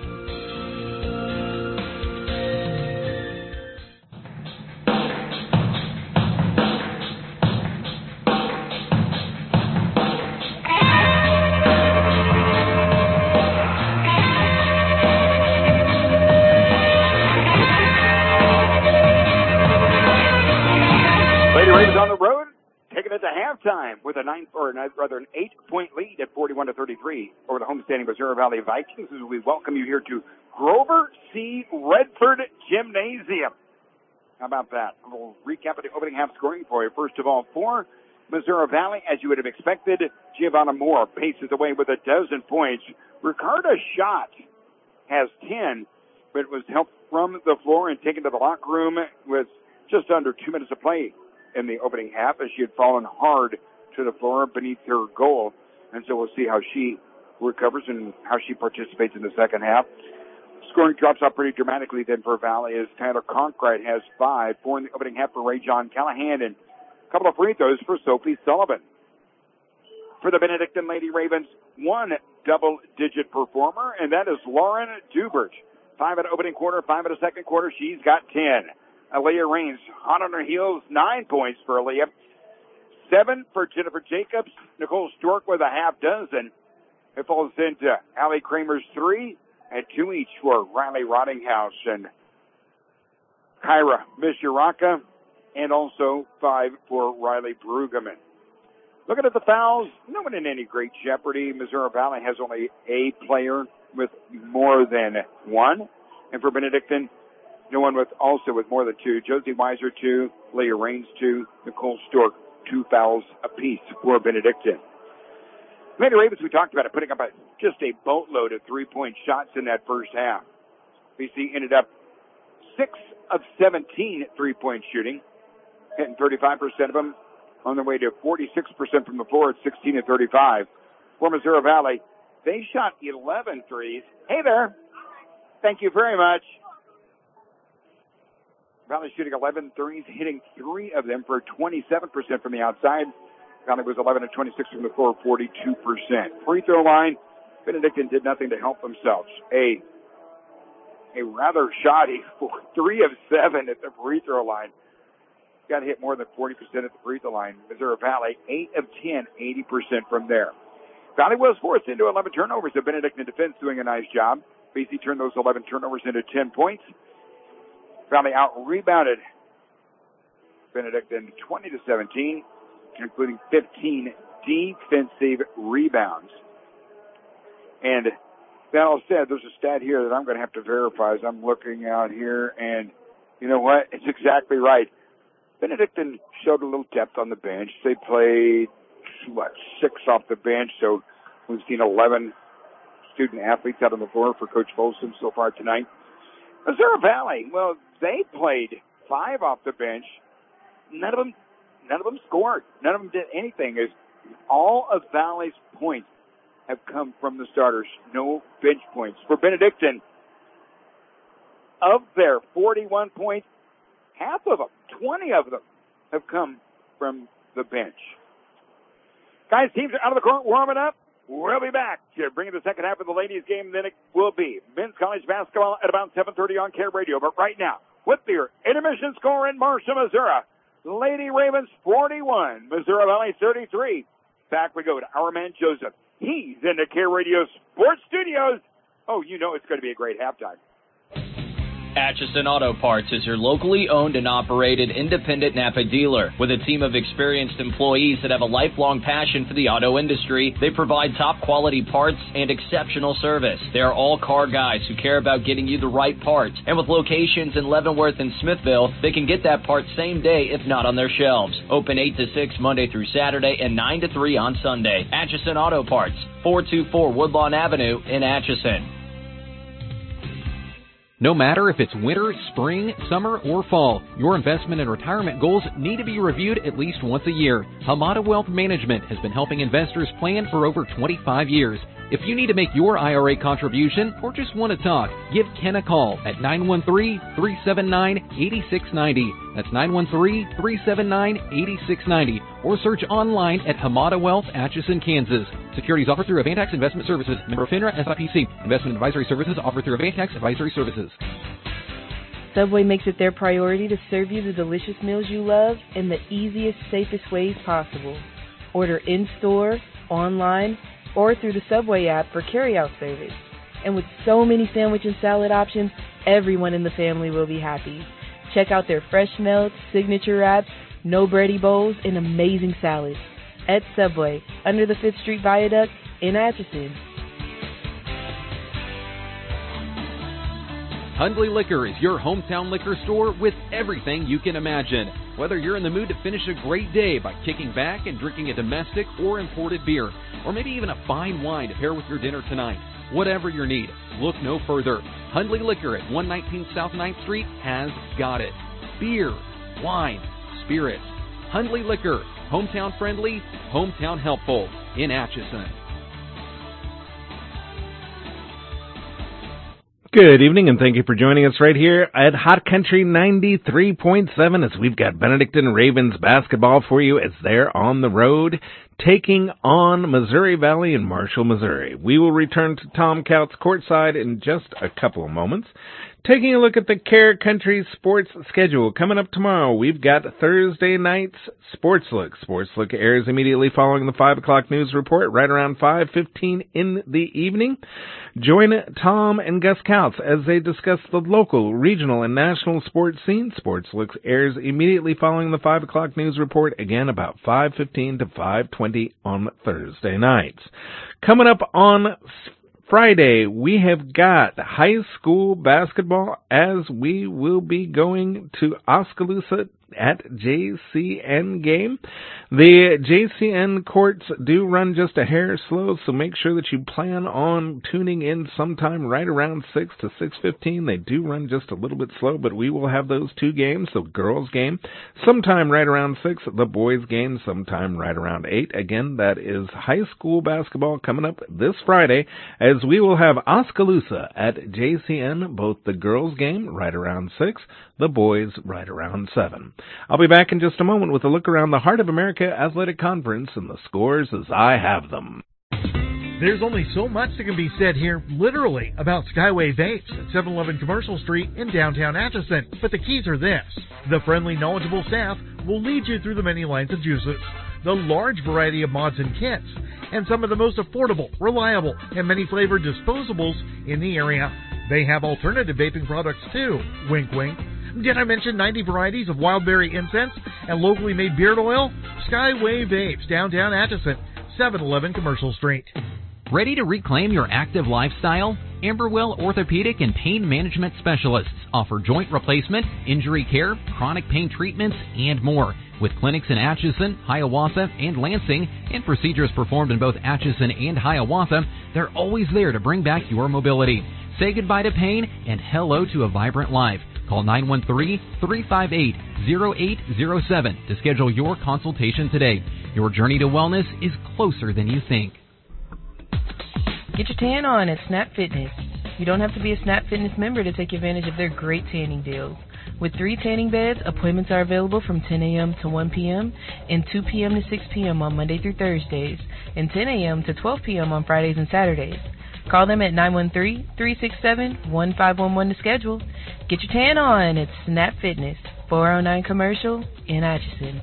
With an 8-point lead at 41-33 over the homestanding Missouri Valley Vikings as we welcome you here to Grover C. Redford Gymnasium. How about that? We'll recap of the opening half scoring for you. First of all, for Missouri Valley, as you would have expected, Giovanna Moore paces away with 12 points. Ricarda Schott has 10, but was helped from the floor and taken to the locker room with just under 2 minutes of play in the opening half as she had fallen hard to the floor beneath her goal. And so we'll see how she recovers and how she participates in the second half. Scoring drops off pretty dramatically then for Valley as Tyler Conkright has 5, 4 in the opening half for Ray John Callahan, and a couple of free throws for Sophie Sullivan. For the Benedictine Lady Ravens, one double-digit performer, and that is Lauren Dubert. 5 in the opening quarter, 5 in the second quarter. She's got 10. Aaliyah Raines, hot on her heels, 9 points for Aaliyah. 7 for Jennifer Jacobs. Nicole Stork with a half dozen. It falls into Allie Kramer's 3, and 2 each for Riley Rottinghouse and Kyra Mishiraka, and also 5 for Riley Brueggemann. Looking at the fouls, no one in any great jeopardy. Missouri Valley has only a player with more than 1. And for Benedictine, no one with more than 2. Josie Weiser, 2. Leah Raines, 2. Nicole Stork, 2 fouls apiece for Benedictine. Lady Ravens, we talked about it, putting up just a boatload of 3-point shots in that first half. BC ended up 6 of 17 3-point shooting, hitting 35% of them, on their way to 46% from the floor at 16 and 35. For Missouri Valley, they shot 11 threes. Hey there. Thank you very much. Valley shooting 11 threes, hitting 3 of them for 27% from the outside. Valley was 11 of 26 from the floor, 42%. Free throw line, Benedictine did nothing to help themselves. A rather shoddy 3 of 7 at the free throw line. Got to hit more than 40% at the free throw line. Missouri Valley, 8 of 10, 80% from there. Valley was forced into 11 turnovers. The Benedictine defense doing a nice job. BC turned those 11 turnovers into 10 points. Valley out-rebounded Benedictine 20-17, including 15 defensive rebounds. And that all said, there's a stat here that I'm going to have to verify as I'm looking out here, and you know what? It's exactly right. Benedictine showed a little depth on the bench. They played, 6 off the bench, so we've seen 11 student athletes out on the floor for Coach Folsom so far tonight. Missouri Valley, well, they played 5 off the bench. None of them scored. None of them did anything. All of Valley's points have come from the starters. No bench points. For Benedictine, of their 41 points, half of them, 20 of them, have come from the bench. Guys, teams are out of the court warming up. We'll be back to bring you the second half of the ladies' game. Then it will be men's college basketball at about 7:30 on Care Radio. But right now, with your intermission score in Marshall, Missouri, Lady Ravens 41, Missouri Valley 33. Back we go to our man Joseph. He's in the K Radio Sports Studios. Oh, you know it's going to be a great halftime. Atchison Auto Parts is your locally owned and operated independent Napa dealer. With a team of experienced employees that have a lifelong passion for the auto industry, they provide top quality parts and exceptional service. They are all car guys who care about getting you the right parts. And with locations in Leavenworth and Smithville, they can get that part same day if not on their shelves. Open 8 to 6 Monday through Saturday and 9 to 3 on Sunday. Atchison Auto Parts, 424 Woodlawn Avenue in Atchison. No matter if it's winter, spring, summer, or fall, your investment and retirement goals need to be reviewed at least once a year. Hamada Wealth Management has been helping investors plan for over 25 years. If you need to make your IRA contribution or just want to talk, give Ken a call at 913-379-8690. That's 913-379-8690. Or search online at Hamada Wealth, Atchison, Kansas. Securities offered through Avantax Investment Services. Member FINRA SIPC. Investment advisory services offered through Avantax Advisory Services. Subway makes it their priority to serve you the delicious meals you love in the easiest, safest ways possible. Order in-store, online, or through the Subway app for carry-out service. And with so many sandwich and salad options, everyone in the family will be happy. Check out their fresh melts, signature wraps, no bready bowls, and amazing salads at Subway under the 5th Street Viaduct in Atchison. Hundley Liquor is your hometown liquor store with everything you can imagine. Whether you're in the mood to finish a great day by kicking back and drinking a domestic or imported beer, or maybe even a fine wine to pair with your dinner tonight, whatever your need, look no further. Hundley Liquor at 119 South 9th Street has got it. Beer, wine, spirits. Hundley Liquor, hometown friendly, hometown helpful in Atchison. Good evening, and thank you for joining us right here at Hot Country 93.7 as we've got Benedictine Ravens basketball for you as they're on the road taking on Missouri Valley and Marshall, Missouri. We will return to Tom Couts courtside in just a couple of moments. Taking a look at the Care Country sports schedule. Coming up tomorrow, we've got Thursday night's Sports Look. Sports Look airs immediately following the 5 o'clock news report, right around 5:15 in the evening. Join Tom and Gus Couts as they discuss the local, regional, and national sports scene. Sports Look airs immediately following the 5 o'clock news report, again about 5:15 to 5:20 on Thursday nights. Coming up on Friday, we have got high school basketball as we will be going to Oskaloosa at JCN game. The JCN courts do run just a hair slow, so make sure that you plan on tuning in sometime right around 6 to 6:15. They do run just a little bit slow, but we will have those two games. The girls game sometime right around 6, the boys game sometime right around 8. Again, that is high school basketball coming up this Friday as we will have Oskaloosa at JCN, both the girls game right around 6, the boys right around 7. I'll be back in just a moment with a look around the Heart of America Athletic Conference and the scores as I have them. There's only so much that can be said here, literally, about Skyway Vapes at 711 Commercial Street in downtown Atchison. But the keys are this. The friendly, knowledgeable staff will lead you through the many lines of juices, the large variety of mods and kits, and some of the most affordable, reliable, and many-flavored disposables in the area. They have alternative vaping products, too. Wink, wink. Did I mention 90 varieties of wild berry incense and locally made beard oil? Skyway Vapes, downtown Atchison, 711 Commercial Street. Ready to reclaim your active lifestyle? Amberwell Orthopedic and Pain Management Specialists offer joint replacement, injury care, chronic pain treatments, and more. With clinics in Atchison, Hiawatha, and Lansing, and procedures performed in both Atchison and Hiawatha, they're always there to bring back your mobility. Say goodbye to pain and hello to a vibrant life. Call 913-358-0807 to schedule your consultation today. Your journey to wellness is closer than you think. Get your tan on at Snap Fitness. You don't have to be a Snap Fitness member to take advantage of their great tanning deals. With 3 tanning beds, appointments are available from 10 a.m. to 1 p.m. and 2 p.m. to 6 p.m. on Monday through Thursdays, and 10 a.m. to 12 p.m. on Fridays and Saturdays. Call them at 913-367-1511 to schedule. Get your tan on at Snap Fitness. 409 Commercial in Atchison.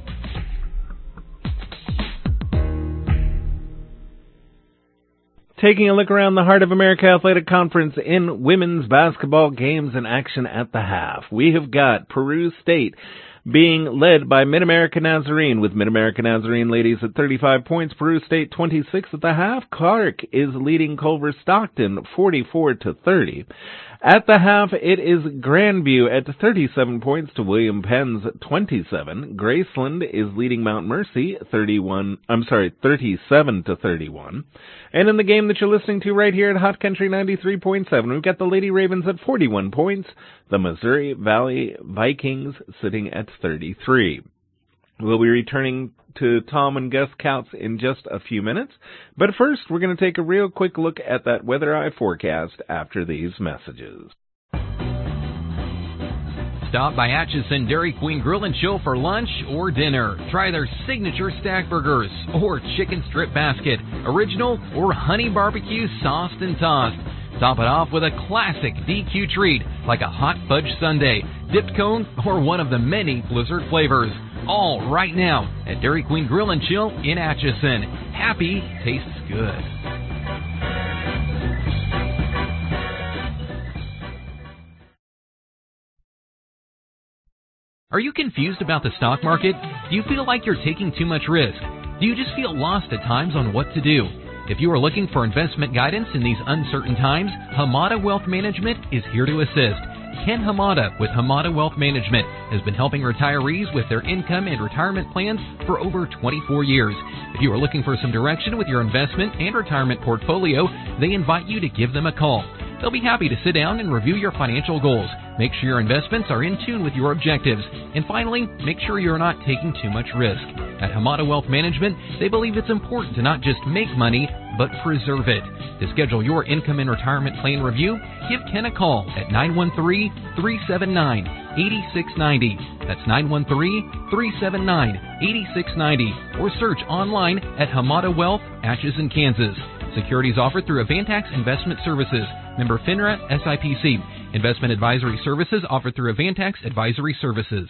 Taking a look around the Heart of America Athletic Conference in women's basketball games in action at the half. We have got Peru State being led by Mid-America Nazarene, with Mid-America Nazarene ladies at 35 points, Peru State 26 at the half. Clark is leading Culver Stockton 44-30. At the half, it is Grandview at 37 points to William Penn's 27. Graceland is leading Mount Mercy 37-31. And in the game that you're listening to right here at Hot Country 93.7, we've got the Lady Ravens at 41 points, the Missouri Valley Vikings sitting at 33. We'll be returning to Tom and Gus Couts in just a few minutes. But first, we're going to take a real quick look at that Weather Eye forecast after these messages. Stop by Atchison Dairy Queen Grill and Chill for lunch or dinner. Try their signature stack burgers or chicken strip basket, original or honey barbecue sauced and tossed. Top it off with a classic DQ treat like a hot fudge sundae, dipped cone, or one of the many Blizzard flavors. All right now at Dairy Queen Grill and Chill in Atchison. Happy tastes good. Are you confused about the stock market? Do you feel like you're taking too much risk? Do you just feel lost at times on what to do? If you are looking for investment guidance in these uncertain times, Hamada Wealth Management is here to assist. Ken Hamada with Hamada Wealth Management has been helping retirees with their income and retirement plans for over 24 years. If you are looking for some direction with your investment and retirement portfolio, they invite you to give them a call. They'll be happy to sit down and review your financial goals. Make sure your investments are in tune with your objectives. And finally, make sure you're not taking too much risk. At Hamada Wealth Management, they believe it's important to not just make money, but preserve it. To schedule your income and retirement plan review, give Ken a call at 913-379-8690. That's 913-379-8690. Or search online at Hamada Wealth, Atchison, Kansas. Securities offered through Avantax Investment Services. Member FINRA SIPC. Investment advisory services offered through Avantax Advisory Services.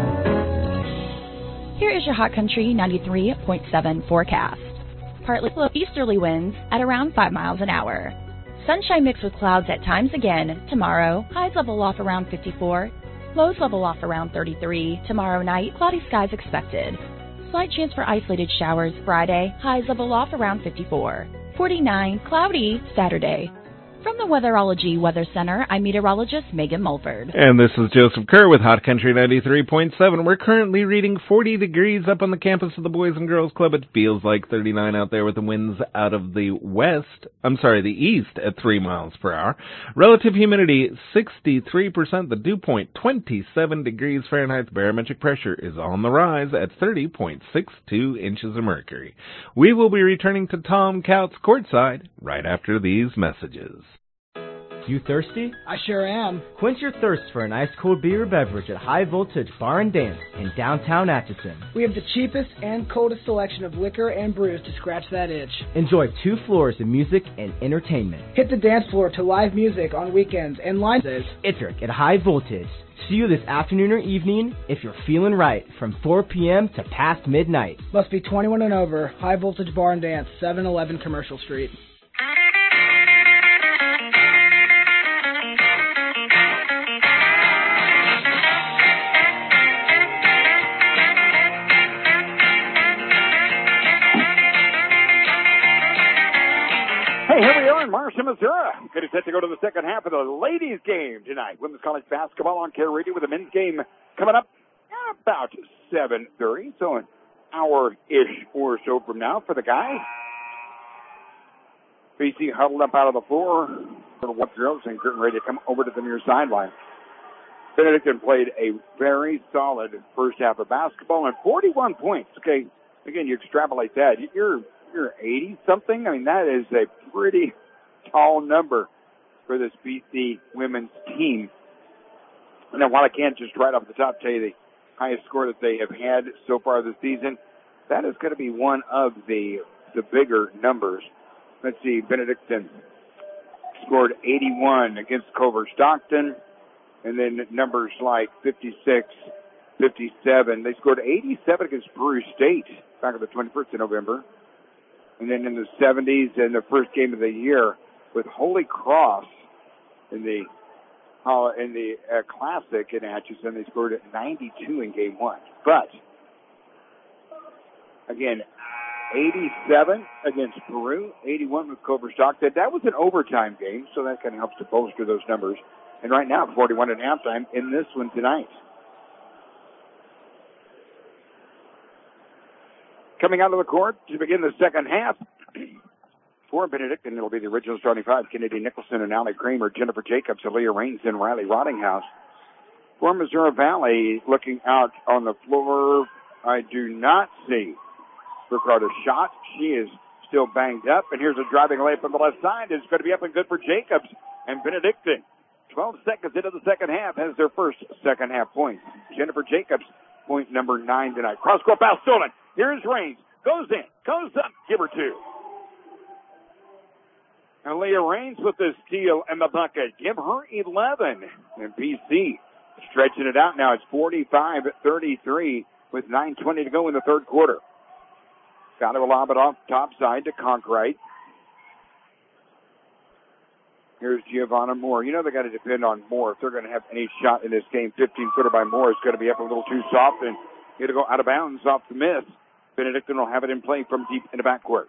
Here is your Hot Country 93.7 forecast. Partly easterly winds at around 5 miles an hour. Sunshine mixed with clouds at times again tomorrow. Highs level off around 54. Lows level off around 33. Tomorrow night, cloudy skies expected. Slight chance for isolated showers Friday. Highs level off around 54. 49, cloudy Saturday. From the Weatherology Weather Center, I'm meteorologist Megan Mulford. And this is Joseph Kerr with Hot Country 93.7. We're currently reading 40 degrees up on the campus of the Boys and Girls Club. It feels like 39 out there with the winds out of the the east at 3 miles per hour. Relative humidity, 63%. The dew point, 27 degrees Fahrenheit. The barometric pressure is on the rise at 30.62 inches of mercury. We will be returning to Tom Couts courtside right after these messages. You thirsty? I sure am. Quench your thirst for an ice-cold beer or beverage at High Voltage Bar and Dance in downtown Atchison. We have the cheapest and coldest selection of liquor and brews to scratch that itch. Enjoy 2 floors of music and entertainment. Hit the dance floor to live music on weekends and line days. Ittrick at High Voltage. See you this afternoon or evening if you're feeling right from 4 p.m. to past midnight. Must be 21 and over. High Voltage Bar and Dance, 711 Commercial Street. Here we are in Marshall, Missouri. Getting set to go to the second half of the ladies' game tonight. Women's college basketball on Care Radio with the men's game coming up about 7:30, so an hour-ish or so from now for the guys. BC huddled up out of the floor for the girls and getting ready to come over to the near sideline. Benedictine played a very solid first half of basketball and 41 points. Okay, again, you extrapolate that. You're 80-something. I mean, that is a pretty tall number for this BC women's team. And then while I can't just right off the top tell you the highest score that they have had so far this season, that is going to be one of the bigger numbers. Let's see, Benedictine scored 81 against Culver Stockton, and then numbers like 56 57. They scored 87 against Peru State back on the 21st of November. And then in the 70s, in the first game of the year with Holy Cross in the Classic in Atchison, they scored 92 in game one. But, again, 87 against Peru, 81 with Cobra Stockton. That was an overtime game, so that kind of helps to bolster those numbers. And right now, 41 at halftime in this one tonight. Coming out of the court to begin the second half, for Benedictine, it'll be the original starting five: Kennedy Nicholson and Allie Kramer, Jennifer Jacobs, Aaliyah Raines, and Riley Rottinghouse. For Missouri Valley, looking out on the floor, I do not see Ricardo Schott. She is still banged up, and here's a driving layup on the left side. It's going to be up and good for Jacobs, and Benedictine, 12 seconds into the second half, has their first second half points. Jennifer Jacobs, point number 9 tonight. Cross-court pass stolen. Here's Raines. Goes in. Goes up. Give her 2. Aaliyah Raines with the steal and the bucket. Give her 11. And PC stretching it out now. It's 45-33 with 9:20 to go in the third quarter. Got to lob it off top side to Conkright. Here's Giovanna Moore. You know they got to depend on Moore if they're going to have any shot in this game. 15-footer by Moore is going to be up a little too soft, and it'll go out of bounds off the miss. Benedictine will have it in play from deep in the backcourt.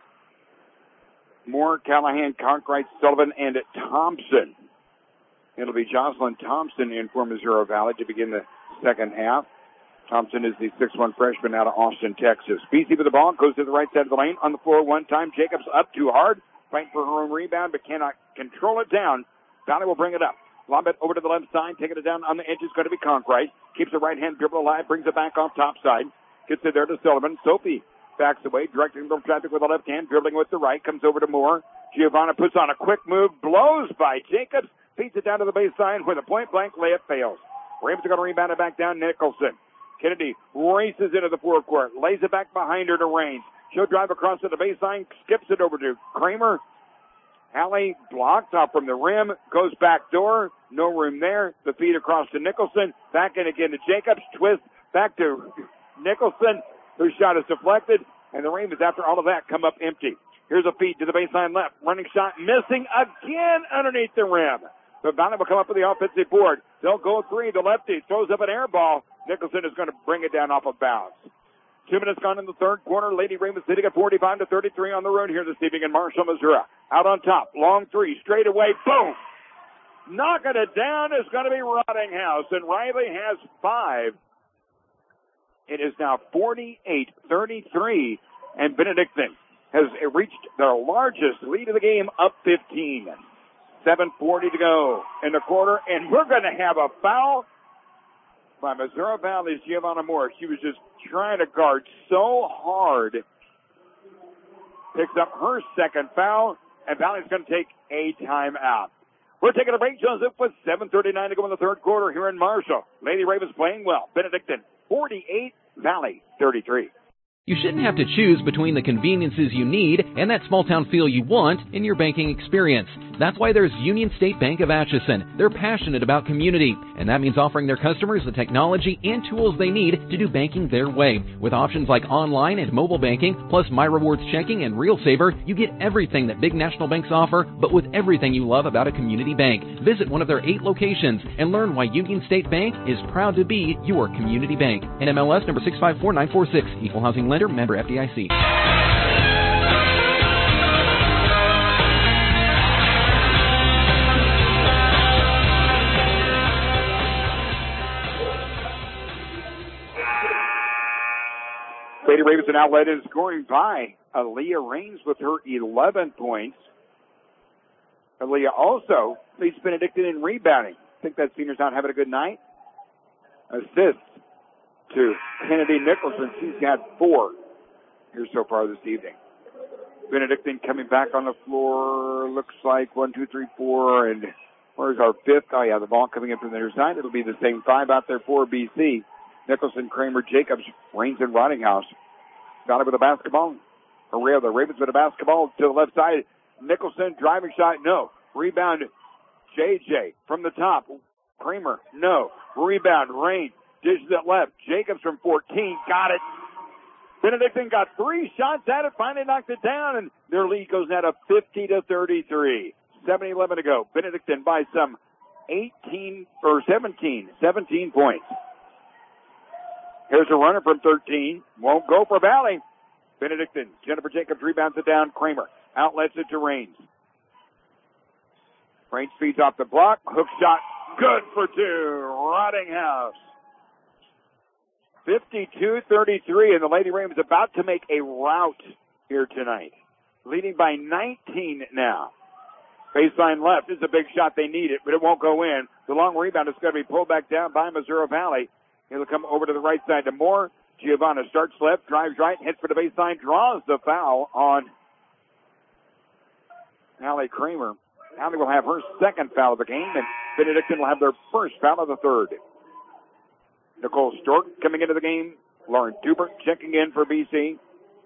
Moore, Callahan, Conkright, Sullivan, and Thompson. It'll be Jocelyn Thompson in for Missouri Valley to begin the second half. Thompson is the 6'1 freshman out of Austin, Texas. BC with the ball, goes to the right side of the lane. On the floor one time. Jacobs up too hard. Fighting for her own rebound, but cannot control it down. Valley will bring it up. Lob it over to the left side. Taking it down on the edge is going to be Conkright. Keeps the right hand dribble alive. Brings it back off top side. Gets it there to Sullivan. Sophie backs away, directing the traffic with the left hand, dribbling with the right. Comes over to Moore. Giovanna puts on a quick move. Blows by Jacobs. Feeds it down to the baseline where the point-blank layup fails. Ravens are going to rebound it back down. Nicholson. Kennedy races into the forecourt. Lays it back behind her to Raines. She'll drive across to the baseline. Skips it over to Kramer. Allie blocked off from the rim. Goes back door. No room there. The feed across to Nicholson. Back in again to Jacobs. Twist. Back to Nicholson. Whose shot is deflected. And the Ravens, after all of that, come up empty. Here's a feed to the baseline left. Running shot missing again underneath the rim. The Valley will come up with the offensive board. They'll go three. The lefty throws up an air ball. Nicholson is going to bring it down off of bounds. 2 minutes gone in the third quarter. Lady Ravens sitting at 45-33 on the road here this evening in Marshall, Missouri. Out on top. Long three. Straight away. Boom. Knocking it down is going to be Rottinghouse. And Riley has 5. It is now 48-33. And Benedictine has reached their largest lead of the game, up 15. 7:40 to go in the quarter. And we're going to have a foul by Missouri Valley's Giovanna Moore. She was just trying to guard so hard. Picks up her second foul, and Valley's going to take a timeout. We're taking a break, Joseph, with 7:39 to go in the third quarter here in Marshall. Lady Ravens playing well. Benedictine 48, Valley 33. You shouldn't have to choose between the conveniences you need and that small-town feel you want in your banking experience. That's why there's Union State Bank of Atchison. They're passionate about community, and that means offering their customers the technology and tools they need to do banking their way. With options like online and mobile banking, plus My Rewards checking and Real Saver, you get everything that big national banks offer, but with everything you love about a community bank. Visit one of their 8 locations and learn why Union State Bank is proud to be your community bank. NMLS number 654946, Equal Housing Lender, member FDIC. Lady Ravens now led in scoring by Aaliyah Raines with her 11 points. Aaliyah also leads Benedictine in rebounding. I think that senior's not having a good night. Assist to Kennedy Nicholson. She's got 4 here so far this evening. Benedictine coming back on the floor. Looks like 1, 2, 3, 4. And where's our 5th? Oh, yeah, the ball coming in from the other side. It'll be the same 5 out there for BC. Nicholson, Kramer, Jacobs, Raines, and Rottinghouse. Got it with a basketball. The Ravens with a basketball to the left side. Nicholson, driving shot, no. Rebound, JJ from the top. Kramer, no. Rebound, Raines. Dishes it left. Jacobs from 14. Got it. Benedictine got 3 shots at it. Finally knocked it down, and their lead goes now to 50-33. 7:11 to go. Benedictine by some 17 points. Here's a runner from 13. Won't go for Valley. Benedictine. Jennifer Jacobs rebounds it down. Kramer outlets it to Raines. Raines feeds off the block. Hook shot. Good for 2. Rottinghouse. 52-33, and the Lady Ravens about to make a rout here tonight. Leading by 19 now. Baseline left. This is a big shot. They need it, but it won't go in. The long rebound is going to be pulled back down by Missouri Valley. It'll come over to the right side to Moore. Giovanna starts left, drives right, hits for the baseline, draws the foul on Allie Kramer. Allie will have her second foul of the game, and Benedictine will have their first foul of the third. Nicole Stork coming into the game. Lauren Dubert checking in for BC.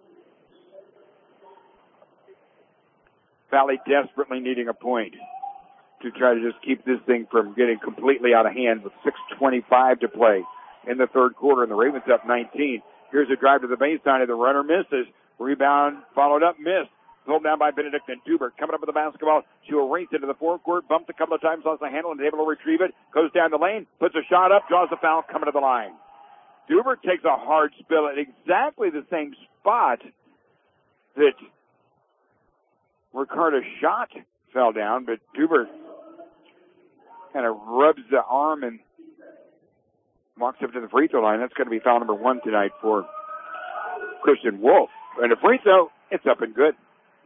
Valley desperately needing a point to try to just keep this thing from getting completely out of hand with 6:25 to play in the third quarter, and the Ravens up 19. Here's a drive to the baseline, and the runner misses. Rebound followed up, missed. Pulled down by Benedictine. Dubert coming up with the basketball. She will race into the forecourt, bumped a couple of times, lost the handle, and is able to retrieve it. Goes down the lane, puts a shot up, draws the foul, coming to the line. Dubert takes a hard spill at exactly the same spot that Ricardo's shot fell down, but Dubert kind of rubs the arm and walks up to the free throw line. That's going to be foul number 1 tonight for Christian Wolf. And the free throw, it's up and good.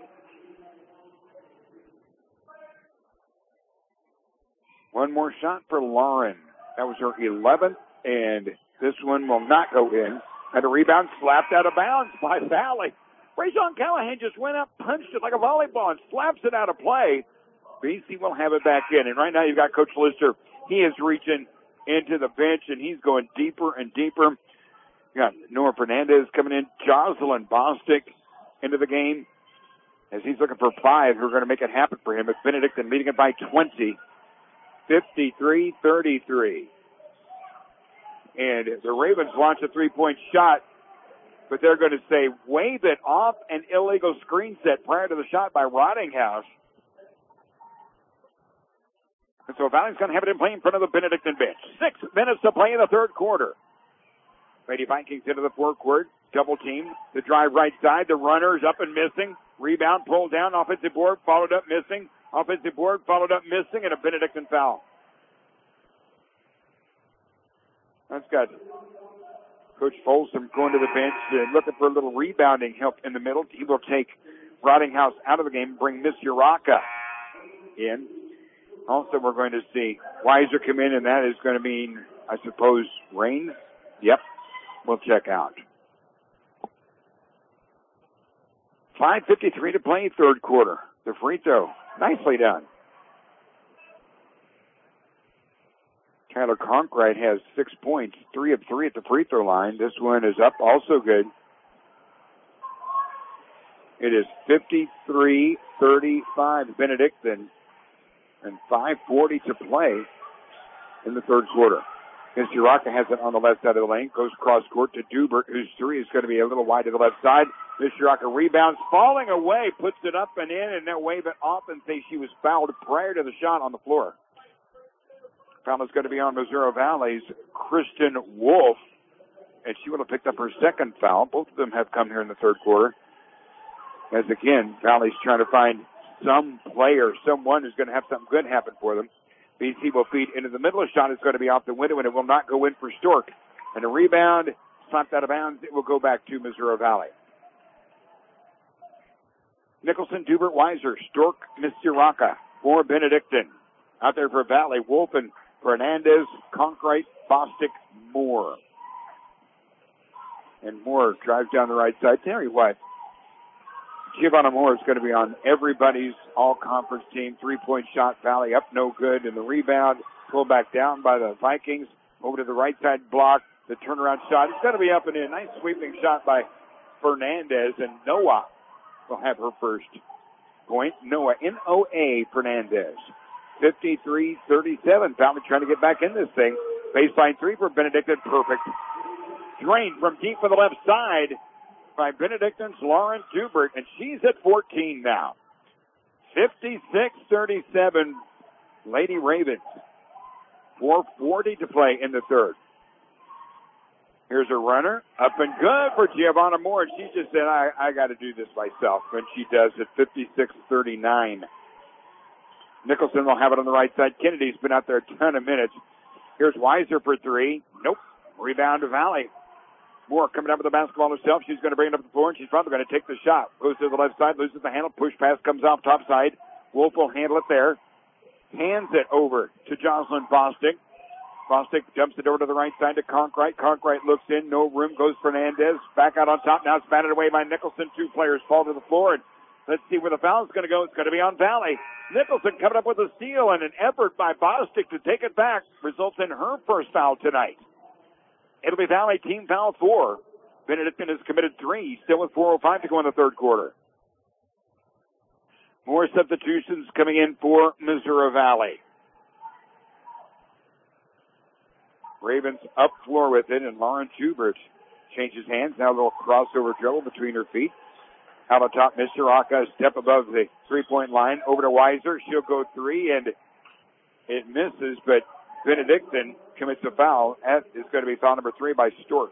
One more shot for Lauren. That was her 11th, and this one will not go in. Had a rebound slapped out of bounds by Valley. Rajon Callahan just went up, punched it like a volleyball, and slaps it out of play. BC will have it back in. And right now you've got Coach Lister. He is reaching into the bench, and he's going deeper and deeper. You got Nora Fernandez coming in, Jocelyn Bostic into the game as he's looking for 5 who are going to make it happen for him. It's Benedictine leading it by 20, 53-33. And the Ravens launch a 3-point shot, but they're going to say wave it off an illegal screen set prior to the shot by Rottinghouse. And so Valley's going to have it in play in front of the Benedictine bench. 6 minutes to play in the third quarter. Lady Vikings into the forecourt. Double team. The drive right side. The runner is up and missing. Rebound pulled down. Offensive board followed up missing. Offensive board followed up missing, and a Benedictine foul. That's got Coach Folsom going to the bench and looking for a little rebounding help in the middle. He will take Rottinghouse out of the game, bring Miss Uraka in. Also, we're going to see Weiser come in, and that is going to mean, I suppose, Raines. Yep, we'll check out. 5:53 to play, third quarter. The free throw, nicely done. Tyler Conkright has 6 points, 3 of 3 at the free throw line. This one is up, also good. It is 53-35 Benedictine, and 5:40 to play in the third quarter. Miss Uraka has it on the left side of the lane, goes cross court to Dubert, whose 3 is going to be a little wide to the left side. Miss Uraka rebounds, falling away, puts it up and in, and they'll wave it off and say she was fouled prior to the shot on the floor. Foul is going to be on Missouri Valley's Kristen Wolf, and she would have picked up her second foul. Both of them have come here in the third quarter. As again, Valley's trying to find some player, someone who's going to have something good happen for them. BC will feed into the middle. A shot is going to be off the window, and it will not go in for Stork. And a rebound, slapped out of bounds. It will go back to Missouri Valley. Nicholson, Dubert, Weiser, Stork, Miss Uraka for Benedictine. Out there for Valley, Wolf and Fernandez, Conkright, Bostic, Moore. And Moore drives down the right side. Tell you what, Giovanna Moore is going to be on everybody's all-conference team. 3-point shot, Valley up no good. And the rebound pulled back down by the Vikings. Over to the right side block. The turnaround shot is going to be up and in. Nice sweeping shot by Fernandez. And Noah will have her first point. Noah, N-O-A, Fernandez. 53-37. Valley trying to get back in this thing. Baseline three for Benedictine, perfect. Drained from deep for the left side by Benedictine's Lauren Dubert, and she's at 14 now. 56-37, Lady Ravens. 4:40 to play in the third. Here's a runner, up and good for Giovanna Moore, and she just said, I got to do this myself, and she does at 56-39. Nicholson will have it on the right side. Kennedy's been out there a ton of minutes. Here's Weiser for three. Nope. Rebound to Valley. Moore coming up with the basketball herself. She's going to bring it up the floor, and she's probably going to take the shot. Goes to the left side, loses the handle. Push pass comes off top side. Wolf will handle it there. Hands it over to Jocelyn Bostic. Bostic jumps it over to the right side to Conkright. Conkright looks in. No room. Goes Fernandez. Back out on top. Now it's batted away by Nicholson. Two players fall to the floor. And let's see where the foul is going to go. It's going to be on Valley. Nicholson coming up with a steal, and an effort by Bostic to take it back results in her first foul tonight. It'll be Valley team foul 4. Benedictine has committed 3. Still with 4:05 to go in the third quarter. More substitutions coming in for Missouri Valley. Ravens up floor with it, and Lauren Schubert changes hands. Now a little crossover dribble between her feet. Out on top, Mr. Aka, a step above the three-point line. Over to Weiser. She'll go three, and it misses, but Benedictine commits a foul. That is going to be foul number 3 by Stork.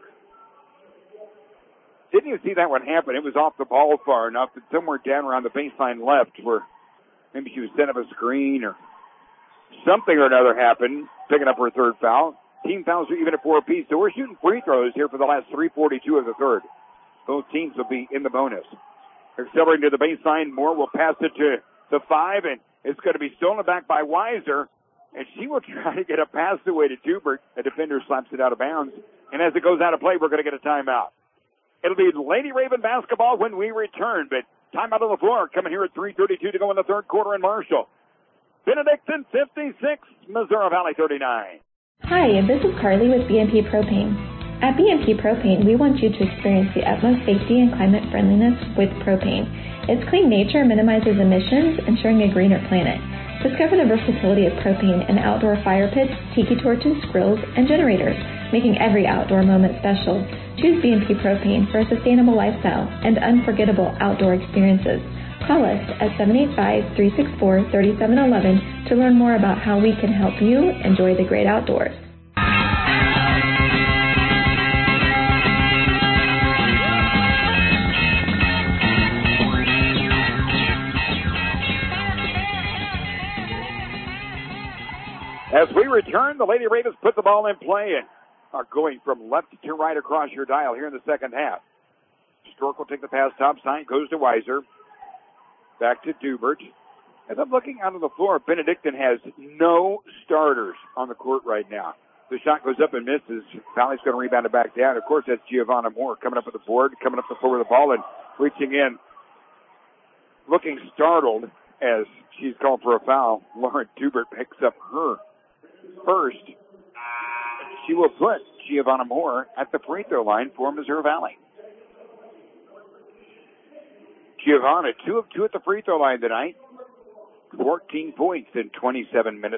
Didn't even see that one happen. It was off the ball far enough that somewhere down around the baseline left where maybe she was setting up a screen or something or another happened, picking up her third foul. Team fouls are even at 4 apiece, so we're shooting free throws here for the last 3:42 of the third. Both teams will be in the bonus. Accelerating to the baseline, Moore will pass it to the 5, and it's going to be stolen back by Weiser, and she will try to get a pass away to Dubert. A defender slaps it out of bounds, and as it goes out of play, we're going to get a timeout. It'll be Lady Raven basketball when we return, but timeout on the floor coming here at 3:32 to go in the third quarter in Marshall. Benedictine 56, Missouri Valley 39. Hi, this is Carly with BMP Propane. At BMP Propane, we want you to experience the utmost safety and climate friendliness with propane. Its clean nature minimizes emissions, ensuring a greener planet. Discover the versatility of propane in outdoor fire pits, tiki torches, grills, and generators, making every outdoor moment special. Choose BMP Propane for a sustainable lifestyle and unforgettable outdoor experiences. Call us at 785-364-3711 to learn more about how we can help you enjoy the great outdoors. As we return, the Lady Ravens put the ball in play and are going from left to right across your dial here in the second half. Stork will take the pass top side, goes to Weiser. Back to Dubert. As I'm looking out on the floor, Benedictine has no starters on the court right now. The shot goes up and misses. Valley's going to rebound it back down. Of course, that's Giovanna Moore coming up with the board, coming up the floor with the ball and reaching in. Looking startled as she's called for a foul. Lauren Dubert picks up her first. She will put Giovanna Moore at the free throw line for Missouri Valley. Giovanna, 2 of 2 at the free throw line tonight. 14 points in 27 minutes.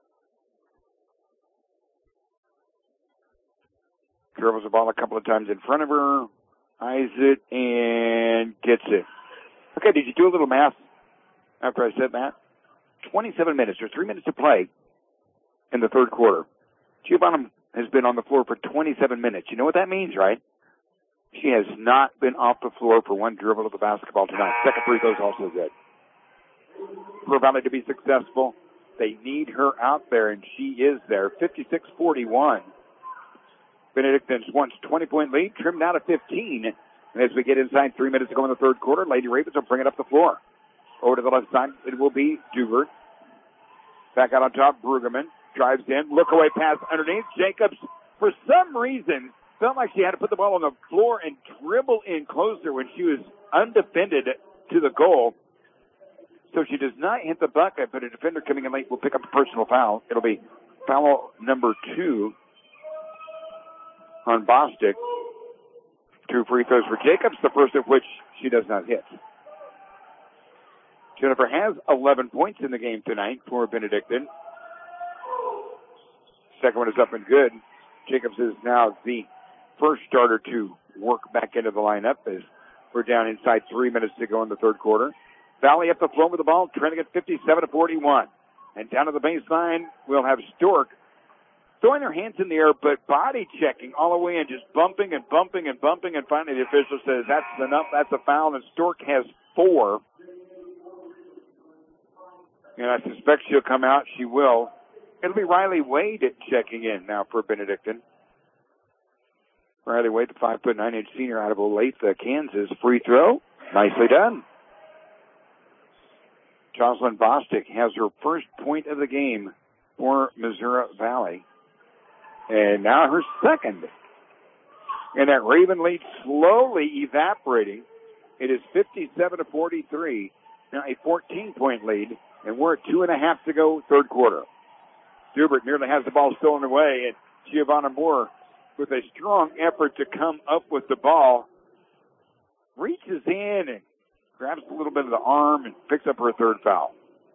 Dribbles the ball a couple of times in front of her. Eyes it and gets it. Okay, did you do a little math after I said that? 27 minutes. There's 3 minutes to play in the third quarter. Giovanna has been on the floor for 27 minutes. You know what that means, right? She has not been off the floor for one dribble of the basketball tonight. Second free throw is also good. For Valley to be successful, they need her out there, and she is there. 56-41. Benedictine's once 20-point lead, trimmed out of 15. And as we get inside 3 minutes to go in the third quarter, Lady Ravens will bring it up the floor. Over to the left side, it will be Dubert. Back out on top, Brueggemann drives in. Look away pass underneath. Jacobs, for some reason, felt like she had to put the ball on the floor and dribble in closer when she was undefended to the goal. So she does not hit the bucket, but a defender coming in late will pick up a personal foul. It'll be foul number 2 on Bostic. 2 free throws for Jacobs, the first of which she does not hit. Jennifer has 11 points in the game tonight for Benedictine. Second one is up and good. Jacobs is now the first starter to work back into the lineup as we're down inside 3 minutes to go in the third quarter. Valley up the floor with the ball, trending at 57-41. And down to the baseline, we'll have Stork throwing their hands in the air, but body checking all the way in, just bumping and bumping and bumping. And finally the official says, that's enough, that's a foul. And Stork has 4. And I suspect she'll come out. She will. It'll be Riley Wade checking in now for Benedictine. Riley Wade, the 5'9" senior out of Olathe, Kansas. Free throw. Nicely done. Jocelyn Bostic has her first point of the game for Missouri Valley. And now her second. And that Raven lead slowly evaporating. It is 57-43. Now a 14-point lead. And we're at 2.5 to go, third quarter. Dubert nearly has the ball stolen away. And Giovanna Moore, with a strong effort to come up with the ball, reaches in and grabs a little bit of the arm and picks up her third foul.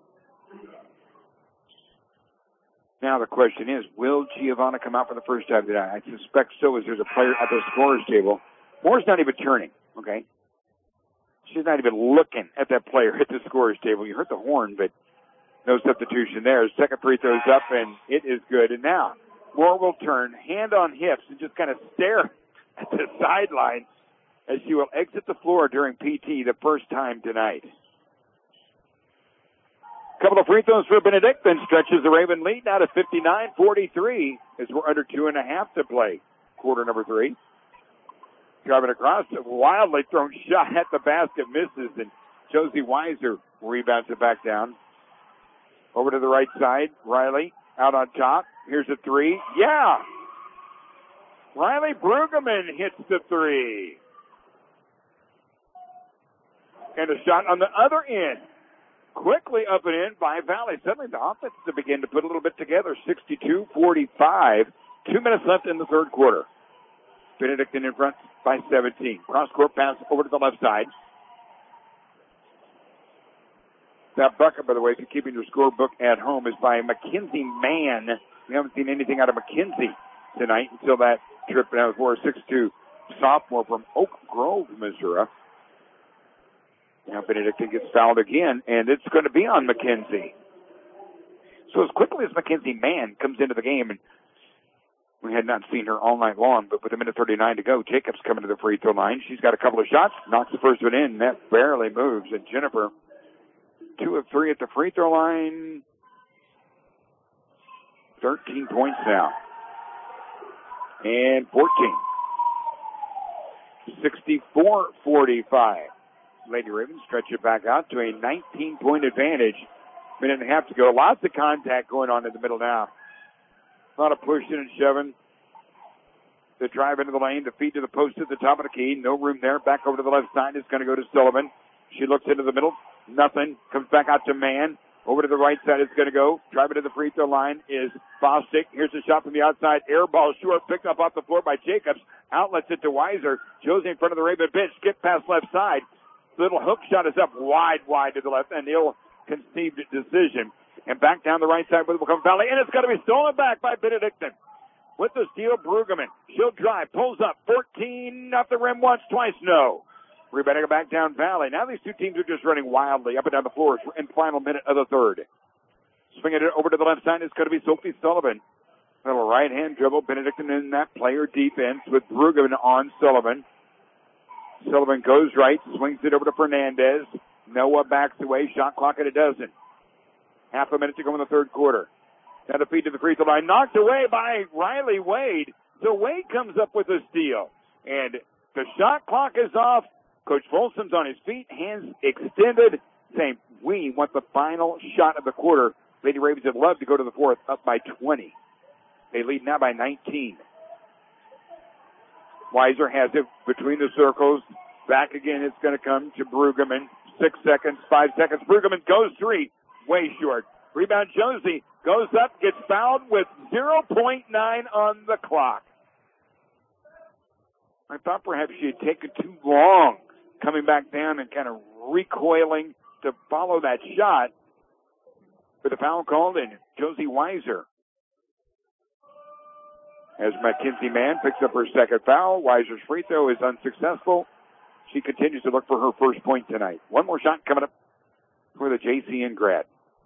Now the question is, will Giovanna come out for the first time tonight? I suspect so, as there's a player at the scorer's table. Moore's not even turning, okay? She's not even looking at that player at the scorer's table. You heard the horn, but no substitution there. Second free throw's up, and it is good. And now Moore will turn, hand on hips, and just kind of stare at the sideline as she will exit the floor during PT the first time tonight. Couple of free throws for Benedictine stretches the Raven lead now to 59-43 as we're under 2.5 to play. Quarter number 3. Driving across, a wildly thrown shot at the basket, misses, and Josie Weiser rebounds it back down. Over to the right side, Riley out on top. Here's a 3. Yeah! Riley Brueggemann hits the 3. And a shot on the other end. Quickly up and in by Valley. Suddenly the offense to begin to put a little bit together. 62-45. 2 minutes left in the third quarter. Benedictine in front by 17. Cross-court pass over to the left side. That bucket, by the way, if you're keeping your scorebook at home, is by Mackenzie Mann. We haven't seen anything out of Mackenzie tonight until that trip down for a 6'2" sophomore from Oak Grove, Missouri. Now Benedictine gets fouled again, and it's going to be on Mackenzie. So as quickly as Mackenzie Mann comes into the game, and we had not seen her all night long, but with 1:39 to go, Jacobs coming to the free throw line. She's got a couple of shots, knocks the first one in, and that barely moves. And Jennifer, 2 of 3 at the free throw line. 13 points now. And 14. 64-45. Lady Ravens stretch it back out to a 19-point advantage. Minute and a half to go. Lots of contact going on in the middle now. A lot of pushing and shoving. The drive into the lane, the feed to the post at the top of the key. No room there. Back over to the left side. It's going to go to Sullivan. She looks into the middle. Nothing. Comes back out to Mann. Over to the right side it's going to go. Driving to the free throw line is Bostic. Here's a shot from the outside. Air ball short. Picked up off the floor by Jacobs. Outlets it to Weiser. Josie in front of the Raven bench. Skip past left side. Little hook shot is up wide to the left. An ill-conceived decision. And back down the right side will come Valley. And it's going to be stolen back by Benedictine. With the steal, Brueggemann. She'll drive. Pulls up. 14 off the rim once, twice. No. Rebounding back down Valley. Now these two teams are just running wildly up and down the floor in the final minute of the third. Swinging it over to the left side. It's going to be Sophie Sullivan. Little right-hand dribble. Benedictine in that player defense with Brueggemann on Sullivan. Sullivan goes right, swings it over to Fernandez. Noah backs away, shot clock at a dozen. Half a minute to go in the third quarter. Now the feed to the free throw line, knocked away by Riley Wade. So Wade comes up with a steal. And the shot clock is off. Coach Folsom's on his feet, hands extended, saying, we want the final shot of the quarter. Lady Ravens would love to go to the fourth, up by 20. They lead now by 19. Weiser has it between the circles. Back again, it's going to come to Brueggemann. 6 seconds, 5 seconds. Brueggemann goes 3. Way short. Rebound Josie goes up, gets fouled with 0.9 on the clock. I thought perhaps she had taken too long coming back down and kind of recoiling to follow that shot. With a foul called in, Josie Weiser as Mackenzie Mann picks up her second foul. Weiser's free throw is unsuccessful. She continues to look for her first point tonight. One more shot coming up for the JCN grad.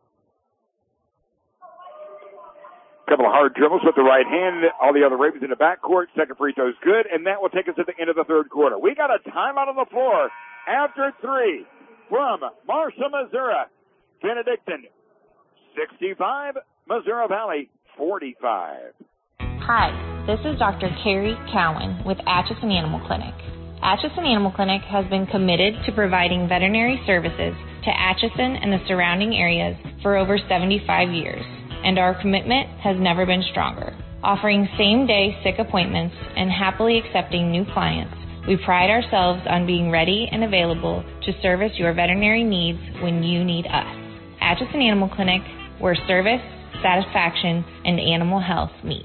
Couple of hard dribbles with the right hand. All the other Ravens in the backcourt. Second free throw is good, and that will take us to the end of the third quarter. We got a timeout on the floor after 3 from Marshall, Missouri. Benedictine 65, Missouri Valley 45. Hi, this is Dr. Carrie Cowan with Atchison Animal Clinic. Atchison Animal Clinic has been committed to providing veterinary services to Atchison and the surrounding areas for over 75 years, and our commitment has never been stronger. Offering same-day sick appointments and happily accepting new clients, we pride ourselves on being ready and available to service your veterinary needs when you need us. Atchison Animal Clinic, where service, satisfaction, and animal health meet.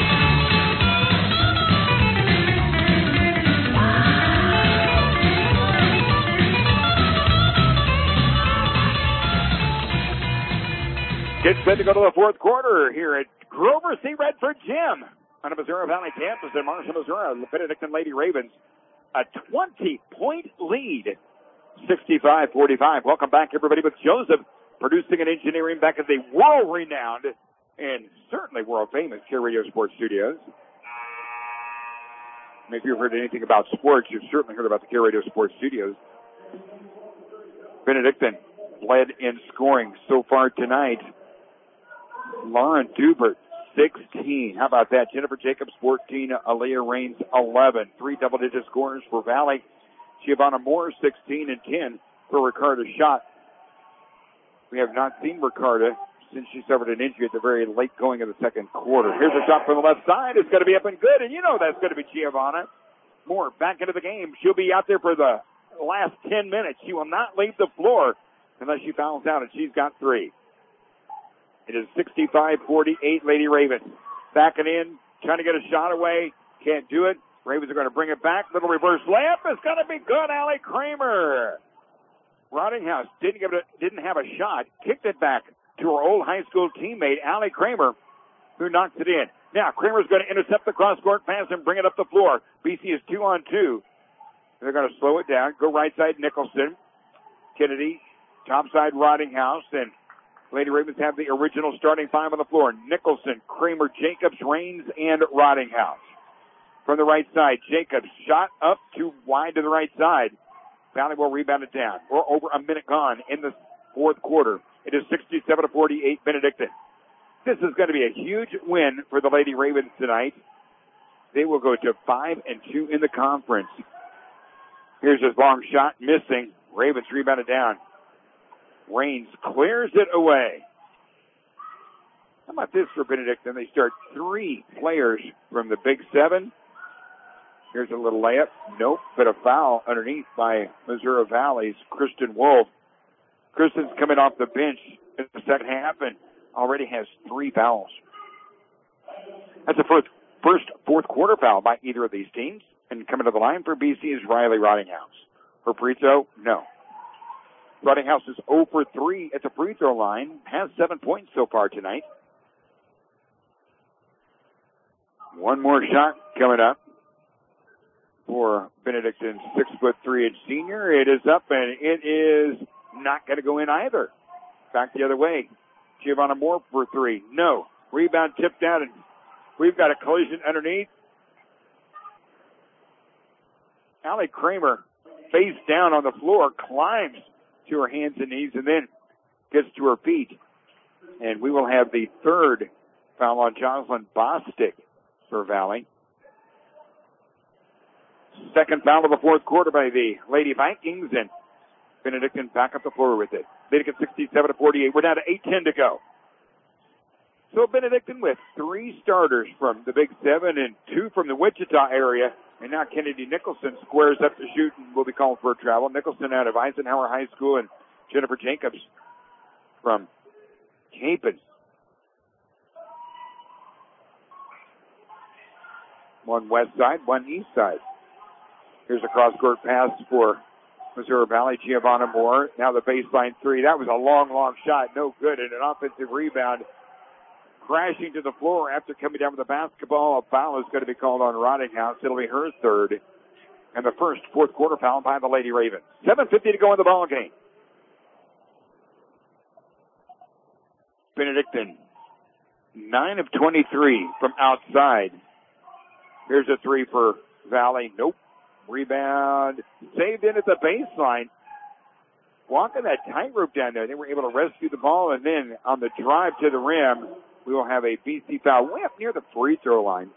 Get set to go to the fourth quarter here at Grover C. Redford Gym on the Missouri Valley campus in Marshall, Missouri. The Benedictine Lady Ravens, a 20-point lead, 65-45. Welcome back, everybody, with Joseph producing and engineering back at the world-renowned and certainly world-famous Care Radio Sports Studios. And if you've heard anything about sports, you've certainly heard about the Care Radio Sports Studios. Benedictine led in scoring so far tonight. Lauren Dubert, 16. How about that? Jennifer Jacobs, 14. Aaliyah Raines, 11. 3 double-digit scorers for Valley. Giovanna Moore, 16 and 10 for Ricardo Schott. We have not seen Ricardo since she suffered an injury at the very late going of the second quarter. Here's a shot from the left side. It's going to be up and good, and you know that's going to be Giovanna Moore back into the game. She'll be out there for the last 10 minutes. She will not leave the floor unless she fouls out, and she's got 3. It is 65-48, Lady Ravens. Backing in, trying to get a shot away. Can't do it. Ravens are going to bring it back. Little reverse layup. It's going to be good. Allie Kramer. Rottinghouse didn't have a shot. Kicked it back to her old high school teammate, Allie Kramer, who knocked it in. Now, Kramer's going to intercept the cross-court pass and bring it up the floor. BC is 2-on-2. They're going to slow it down. Go right side, Nicholson. Kennedy, top side, Rottinghouse. And Lady Ravens have the original starting 5 on the floor. Nicholson, Kramer, Jacobs, Raines, and Rottinghouse. From the right side, Jacobs shot up too wide to the right side. Valley will rebound it down. We're over a minute gone in the fourth quarter. It is 67-48 Benedictine. This is going to be a huge win for the Lady Ravens tonight. They will go to 5-2 in the conference. Here's his long shot, missing. Ravens rebound it down. Raines clears it away. How about this for Benedictine? They start 3 players from the Big 7. Here's a little layup. Nope, but a foul underneath by Missouri Valley's Kristen Wolf. Kristen's coming off the bench in the second half and already has 3 fouls. That's the first fourth quarter foul by either of these teams. And coming to the line for BC is Riley Rottinghouse. For free throw, no. Rottinghouse is 0 for 3 at the free throw line. Has 7 points so far tonight. One more shot coming up for Benedictine's 6'3" senior. It is up and it is not going to go in either. Back the other way. Giovanna Moore for 3. No. Rebound tipped out and we've got a collision underneath. Allie Kramer face down on the floor, climbs to her hands and knees and then gets to her feet. And we will have the third foul on Jocelyn Bostic for Valley. Second foul of the fourth quarter by the Lady Vikings, and Benedictine back up the floor with it. Benedictine 67-48. We're down to 8:10 to go. So Benedictine with 3 starters from the Big 7 and 2 from the Wichita area. And now Kennedy Nicholson squares up to shoot and will be called for travel. Nicholson out of Eisenhower High School and Jennifer Jacobs from Capon. One west side, one east side. Here's a cross-court pass for Missouri Valley. Giovanna Moore. Now the baseline 3. That was a long, long shot. No good. And an offensive rebound crashing to the floor after coming down with the basketball. A foul is going to be called on Rottinghouse. It'll be her third. And the first fourth quarter foul by the Lady Ravens. 7:50 to go in the ball game. Benedictine, 9 of 23 from outside. Here's a three for Valley. Nope. Rebound. Saved in at the baseline. Walking that tightrope down there. They were able to rescue the ball. And then on the drive to the rim, we will have a BC foul way up near the free throw line.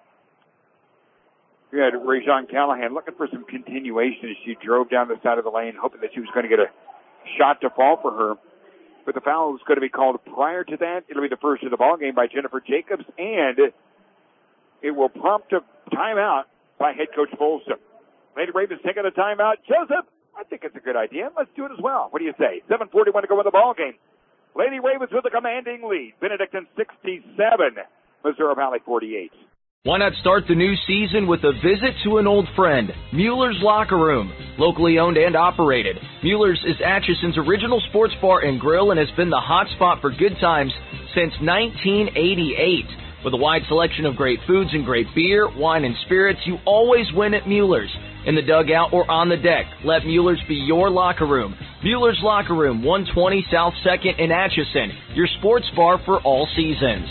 We had Rajon Callahan looking for some continuation as she drove down the side of the lane, hoping that she was going to get a shot to fall for her. But the foul was going to be called prior to that. It'll be the first of the ball game by Jennifer Jacobs, and it will prompt a timeout by head coach Folsom. Lady Ravens taking a timeout. Joseph, I think it's a good idea. Let's do it as well. What do you say? 7:41 to go in the ball game. Lady Ravens with a commanding lead. Benedictine 67, Missouri Valley 48. Why not start the new season with a visit to an old friend, Mueller's Locker Room. Locally owned and operated, Mueller's is Atchison's original sports bar and grill and has been the hot spot for good times since 1988. With a wide selection of great foods and great beer, wine, and spirits, you always win at Mueller's. In the dugout or on the deck, let Mueller's be your locker room. Mueller's Locker Room, 120 South 2nd in Atchison, your sports bar for all seasons.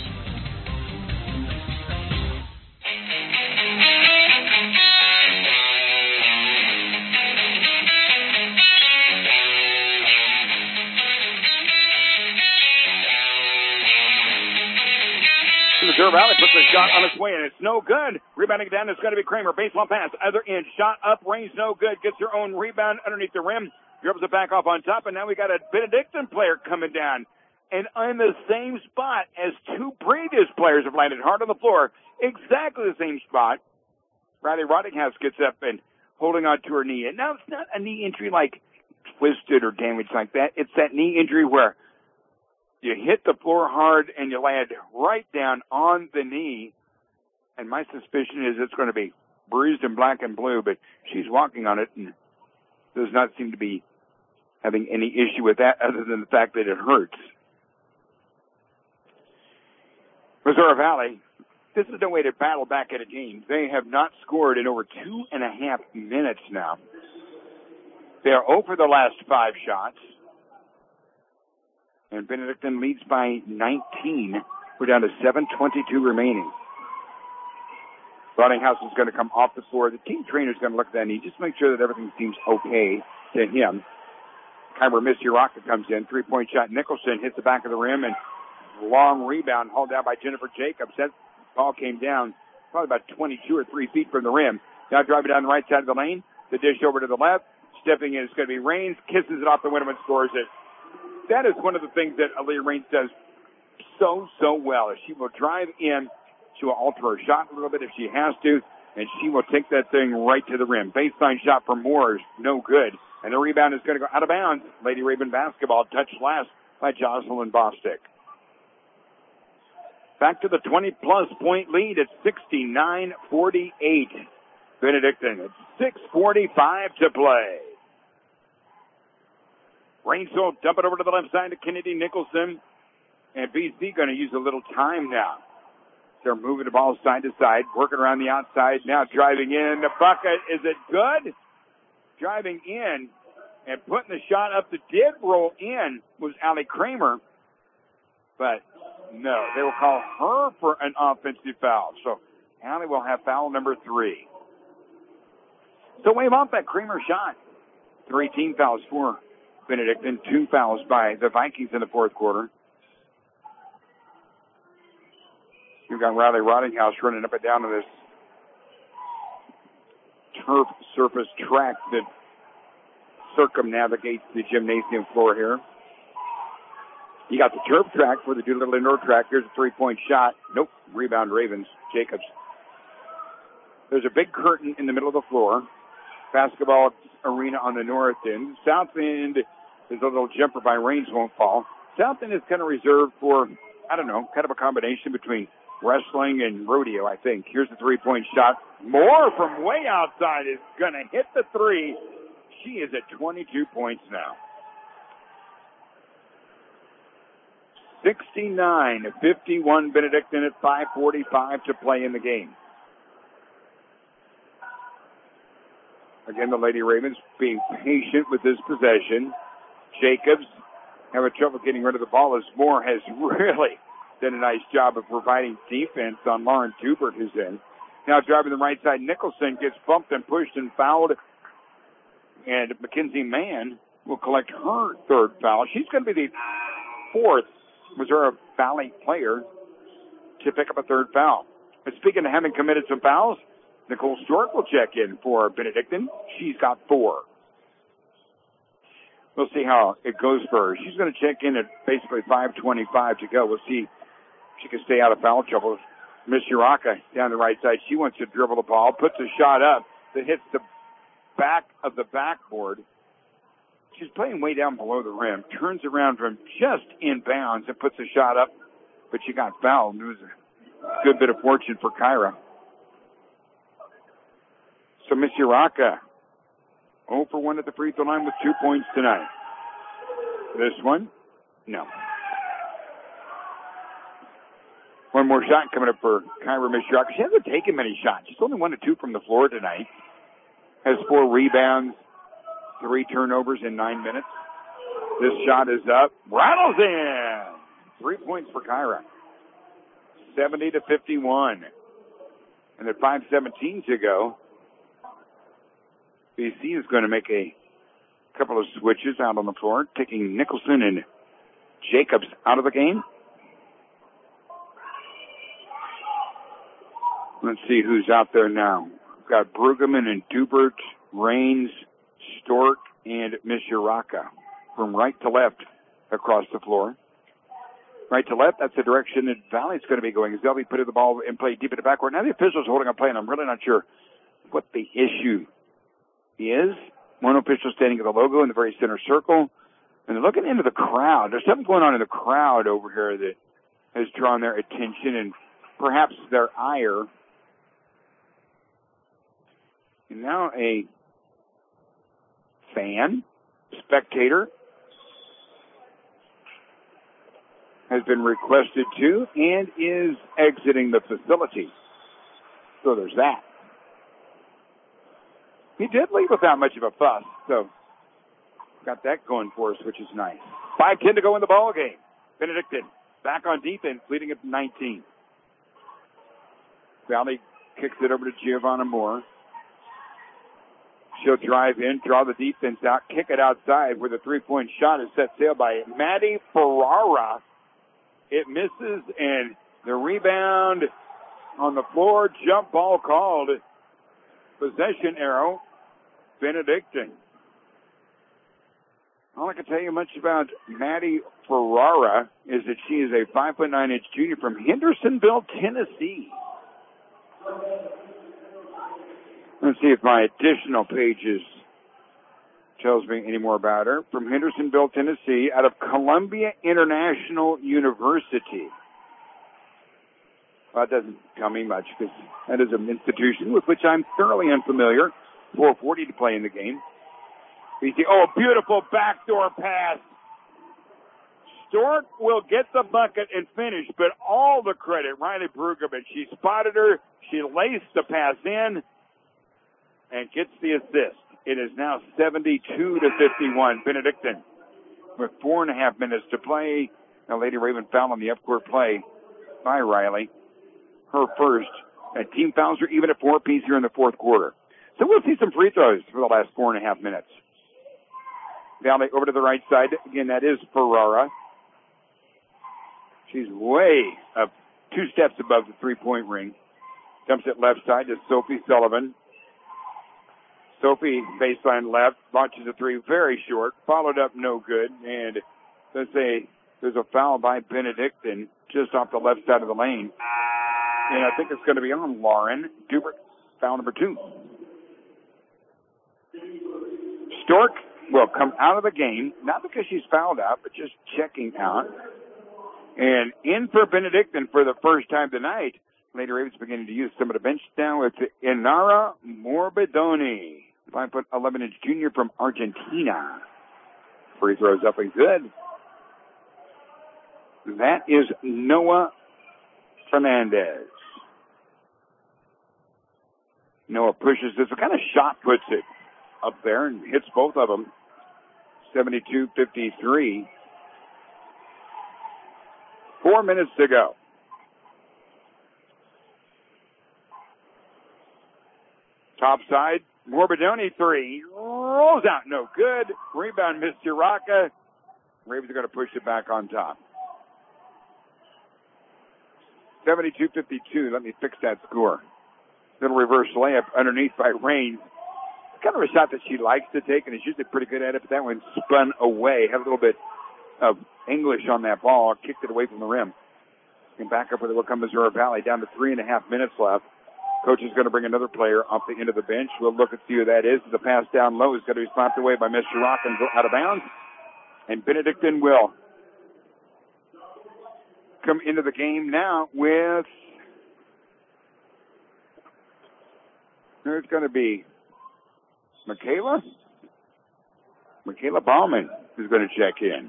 Missouri Valley puts a shot on its way, and it's no good. Rebounding down is going to be Kramer. Baseball pass, other end, shot up, range no good. Gets her own rebound underneath the rim. Dribbles it back off on top, and now we got a Benedictine player coming down. And in the same spot as two previous players have landed hard on the floor. Exactly the same spot. Riley Rottinghouse gets up and holding on to her knee. And now it's not a knee injury like twisted or damaged like that. It's that knee injury where you hit the floor hard and you land right down on the knee. And my suspicion is it's going to be bruised and black and blue, but she's walking on it and does not seem to be having any issue with that other than the fact that it hurts. Missouri Valley, this is no way to battle back at a game. They have not scored in over 2.5 minutes now. They are 0 for the last 5 shots. And Benedictine leads by 19. We're down to 7:22 remaining. Rottinghouse is going to come off the floor. The team trainer is going to look at that knee, just make sure that everything seems okay to him. Kyber Missy-Rocca comes in. 3-point shot. Nicholson hits the back of the rim, and long rebound hauled down by Jennifer Jacobs. That ball came down probably about 22 or 3 feet from the rim. Now driving down the right side of the lane. The dish over to the left. Stepping in is going to be Raines. Kisses it off the window and scores it. That is one of the things that Aaliyah Raines does so well. If she will drive in, she will alter her shot a little bit if she has to, and she will take that thing right to the rim. Baseline shot for Moore is no good, and the rebound is going to go out of bounds. Lady Raven basketball touched last by Jocelyn Bostick. Back to the 20-plus point lead at 69-48. Benedictine at 6:45 to play. Raines will dump it over to the left side to Kennedy Nicholson. And BC going to use a little time now. They're moving the ball side to side, working around the outside. Now driving in. The bucket, is it good? Driving in and putting the shot up that did roll in was Allie Kramer. But no, they will call her for an offensive foul. So Allie will have foul number 3. So wave off that Kramer shot. 3 team fouls for Benedictine, 2 fouls by the Vikings in the fourth quarter. You've got Riley Rottinghouse running up and down on this turf surface track that circumnavigates the gymnasium floor here. You got the turf track for the Doolittle Indoor track. Here's a 3-point shot. Nope. Rebound Ravens. Jacobs. There's a big curtain in the middle of the floor. Basketball arena on the north end. South end is a little jumper by Raines won't fall. South end is kind of reserved for, I don't know, kind of a combination between wrestling and rodeo, I think. Here's the 3-point shot. Moore from way outside is going to hit the 3. She is at 22 points now. 69-51 Benedictine at 5:45 to play in the game. Again, the Lady Ravens being patient with this possession. Jacobs having trouble getting rid of the ball as Moore has really done a nice job of providing defense on Lauren Dubert, who's in. Now driving the right side, Nicholson gets bumped and pushed and fouled. And Mackenzie Mann will collect her third foul. She's going to be the fourth Missouri Valley player to pick up a third foul. And speaking of having committed some fouls, Nicole Stork will check in for Benedictine. She's got 4. We'll see how it goes for her. She's going to check in at basically 5:25 to go. We'll see if she can stay out of foul trouble. Miss Uraka down the right side. She wants to dribble the ball, puts a shot up that hits the back of the backboard. She's playing way down below the rim, turns around from just inbounds and puts a shot up, but she got fouled. It was a good bit of fortune for Kyra. So Miss Uraka, 0 for 1 at the free throw line with 2 points tonight. This one, no. One more shot coming up for Kyra Miss Uraka. She hasn't taken many shots. She's only 1 of 2 from the floor tonight. Has 4 rebounds, 3 turnovers in 9 minutes. This shot is up. Rattles in. 3 points for Kyra. 70-51. And at 5:17 to go, BC is going to make a couple of switches out on the floor, taking Nicholson and Jacobs out of the game. Let's see who's out there now. We've got Brueggemann and Dubert, Raines, Stork, and Miss Uraka from right to left across the floor. Right to left, that's the direction that Valley's going to be going, as they'll be putting the ball in play deep in the backcourt. Now the official's holding a play, and I'm really not sure what the issue is. One official standing at the logo in the very center circle, and they're looking into the crowd. There's something going on in the crowd over here that has drawn their attention and perhaps their ire. And now a fan, spectator, has been requested to and is exiting the facility. So there's that. He did leave without much of a fuss, so got that going for us, which is nice. 5:10 to go in the ball game. Benedictine back on defense, leading at 19. Valley kicks it over to Giovanna Moore. She'll drive in, draw the defense out, kick it outside where the three-point shot is set sail by Maddie Ferrara. It misses, and the rebound on the floor, jump ball called. Possession arrow, Benedictine. All I can tell you much about Maddie Ferrara is that she is a 5'9" junior from Hendersonville, Tennessee. Let's see if my additional pages tells me any more about her. From Hendersonville, Tennessee, out of Columbia International University. Well, that doesn't tell me much because that is an institution with which I'm thoroughly unfamiliar. 4:40 to play in the game. Oh, beautiful backdoor pass. Stork will get the bucket and finish, but all the credit, Riley Brueggemann. She spotted her. She laced the pass in and gets the assist. It is now 72-51. Benedictine with 4.5 minutes to play. Now, Lady Raven foul on the upcourt play by Riley. Her first. And team fouls are even at 4 apiece here in the fourth quarter. So we'll see some free throws for the last 4.5 minutes. Valley over to the right side. Again, that is Ferrara. She's way up 2 steps above the three-point ring. Dumps it left side to Sophie Sullivan. Sophie, baseline left, launches a three very short, followed up no good, and there's a foul by Benedictine just off the left side of the lane. And I think it's going to be on Lauren Dubert, foul number 2. Stork will come out of the game, not because she's fouled out, but just checking out. And in for Benedictine for the first time tonight. Lady Ravens beginning to use some of the bench down with Inara Morbidoni, 5'11" junior from Argentina. Free throws up and good. That is Noah Fernandez. Noah pushes this. What kind of shot puts it up there and hits both of them? 72-53. 4 minutes to go. Top side, Morbidoni three. Rolls out, no good. Rebound, Mr. Rocca. Ravens are going to push it back on top. 72-52. Let me fix that score. Little reverse layup underneath by Rain. Kind of a shot that she likes to take, and is usually pretty good at it, but that one spun away. Had a little bit of English on that ball. Kicked it away from the rim. And back up where they will come Missouri Valley. Down to 3.5 minutes left. Coach is going to bring another player off the end of the bench. We'll look and see who that is. The pass down low is going to be slapped away by Mr. Rock and go out of bounds. And Benedictine will come into the game now with, there's going to be Michaela Bauman is going to check in.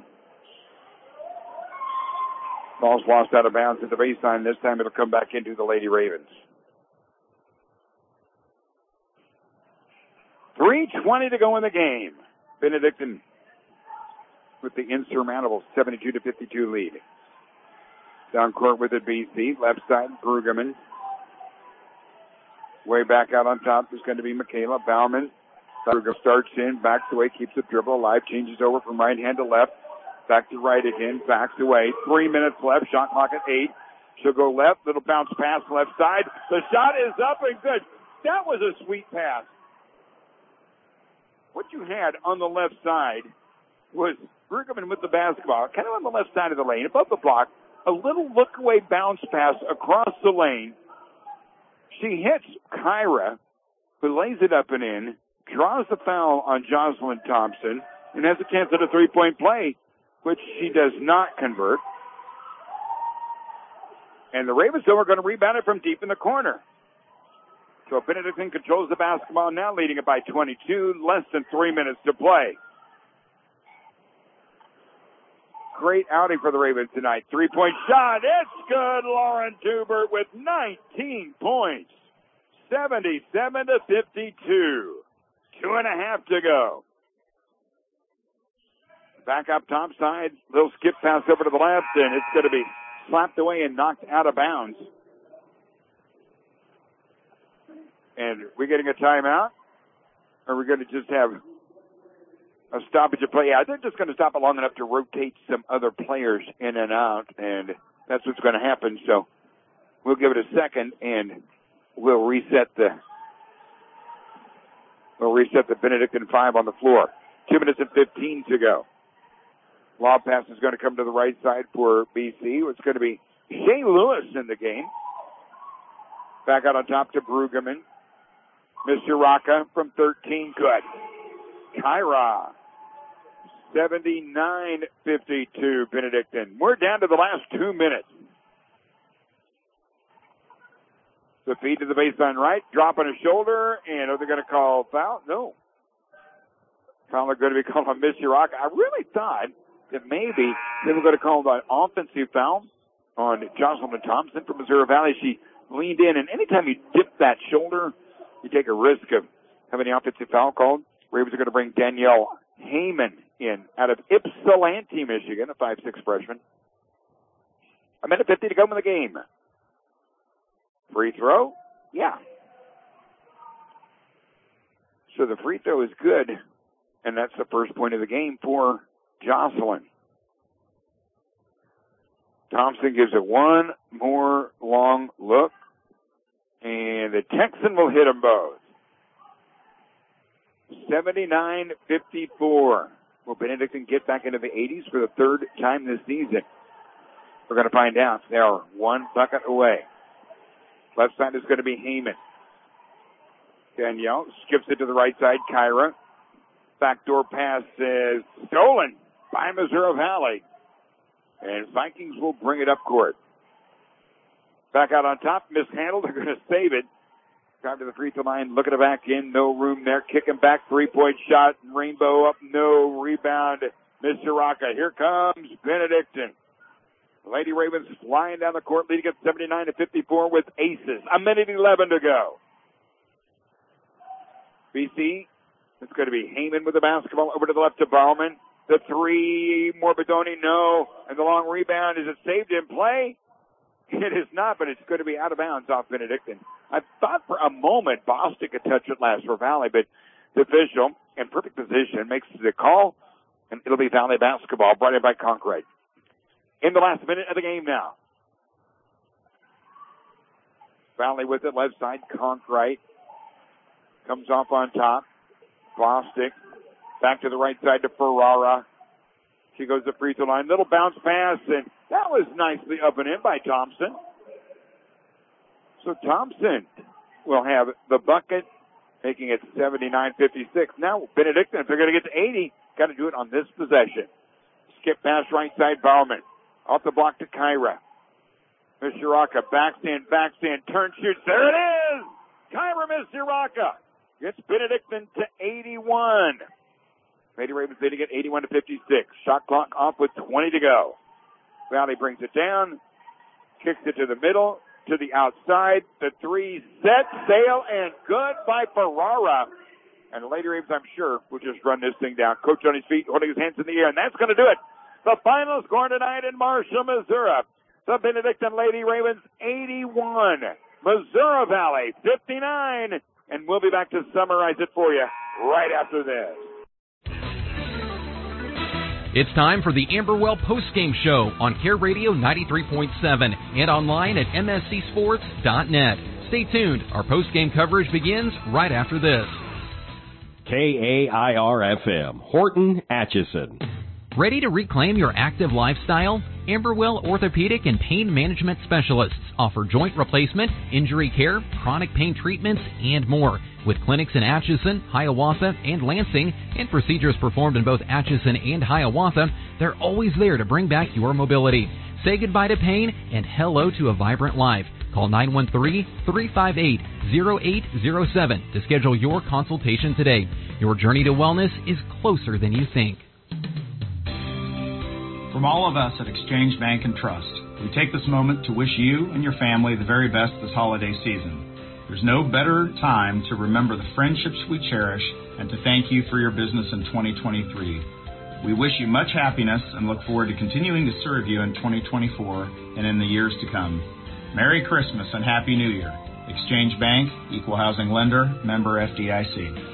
Ball's lost out of bounds at the baseline. This time it'll come back into the Lady Ravens. 3:20 to go in the game. Benedictine with the insurmountable 72-52 lead. Down court with it, BC. Left side, Brueggemann. Way back out on top is going to be Michaela Bauman. Brueggemann starts in, backs away, keeps the dribble alive, changes over from right hand to left. Back to right again, backs away. 3 minutes left, shot clock at 8. She'll go left, little bounce pass left side. The shot is up and good. That was a sweet pass. What you had on the left side was Brueggemann with the basketball, kind of on the left side of the lane, above the block. A little look-away bounce pass across the lane. She hits Kyra, who lays it up and in, draws the foul on Jocelyn Thompson, and has a chance at a three-point play, which she does not convert. And the Ravens, though, are going to rebound it from deep in the corner. So Benedictine controls the basketball now, leading it by 22, less than 3 minutes to play. Great outing for the Ravens tonight. 3-point shot. It's good. Lauren Tubert with 19 points. 77-52. 2.5 to go. Back up top side. Little skip pass over to the left, and it's going to be slapped away and knocked out of bounds. And we getting a timeout? Or are we going to just have a stoppage of play? Yeah, they're just going to stop it long enough to rotate some other players in and out, and that's what's going to happen. So we'll give it a second, and we'll reset the Benedictine 5 on the floor. 2 minutes and 15 to go. Lob pass is going to come to the right side for BC. It's going to be Shea Lewis in the game. Back out on top to Brueggemann. Mr. Rocca from 13, good. Kyra, 79-52, Benedictine. We're down to the last 2 minutes. The feed to the baseline right, dropping a shoulder, and are they going to call foul? No. Foul are going to be called on Mr. Rocca. I really thought that maybe they were going to call an offensive foul on Jocelyn Thompson from Missouri Valley. She leaned in, and anytime you dip that shoulder, you take a risk of having the offensive foul called. Ravens are going to bring Danielle Heyman in out of Ypsilanti, Michigan, a 5'6" freshman. 1:50 to go in the game. Free throw? Yeah. So the free throw is good, and that's the first point of the game for Jocelyn. Thompson gives it one more long look, and the Texan will hit them both. 79-54. Will Benedictine get back into the 80s for the third time this season? We're going to find out. They are one bucket away. Left side is going to be Heyman. Danielle skips it to the right side. Kyra. Backdoor pass is stolen by Missouri Valley. And Vikings will bring it up court. Back out on top, mishandled. They're going to save it. Drive to the free throw line, look at the back end, no room there. Kicking back, 3-point shot, Rainbow up, no rebound. Mr. Rocca, here comes Benedictine. Lady Ravens flying down the court, leading at 79-54 with aces. 1:11 to go. BC, it's going to be Heyman with the basketball over to the left to Bauman. The three, Morbidoni, no. And the long rebound, is it saved in play? It is not, but it's going to be out of bounds off Benedictine. I thought for a moment Boston could touch it last for Valley, but the official in perfect position makes the call, and it'll be Valley basketball brought in by Conkright. In the last minute of the game now. Valley with it, left side, Conkright comes off on top. Bostic back to the right side to Ferrara. She goes to the free throw line. Little bounce pass, and that was nicely up and in by Thompson. So Thompson will have the bucket, making it 79-56. Now Benedictine, if they're going to get to 80, got to do it on this possession. Skip pass right side, Bauman. Off the block to Kyra. Mishiraka backs in, turn, shoots. There it is! Kyra Mishiraka gets Benedictine to 81. Lady Ravens leading at 81-56. Shot clock off with 20 to go. Valley brings it down, kicks it to the middle, to the outside. The three set, sail, and good by Ferrara. And Lady Ravens, I'm sure, will just run this thing down. Coach on his feet, holding his hands in the air, and that's going to do it. The final score tonight in Marshall, Missouri. The Benedictine Lady Ravens 81. Missouri Valley 59. And we'll be back to summarize it for you right after this. It's time for the Amberwell postgame show on Care Radio 93.7 and online at mscsports.net. Stay tuned. Our postgame coverage begins right after this. KAIR-FM, Horton, Atchison. Ready to reclaim your active lifestyle? Amberwell Orthopedic and Pain Management Specialists offer joint replacement, injury care, chronic pain treatments, and more. With clinics in Atchison, Hiawatha, and Lansing, and procedures performed in both Atchison and Hiawatha, they're always there to bring back your mobility. Say goodbye to pain and hello to a vibrant life. Call 913-358-0807 to schedule your consultation today. Your journey to wellness is closer than you think. From all of us at Exchange Bank and Trust, we take this moment to wish you and your family the very best this holiday season. There's no better time to remember the friendships we cherish and to thank you for your business in 2023. We wish you much happiness and look forward to continuing to serve you in 2024 and in the years to come. Merry Christmas and Happy New Year. Exchange Bank, Equal Housing Lender, member FDIC.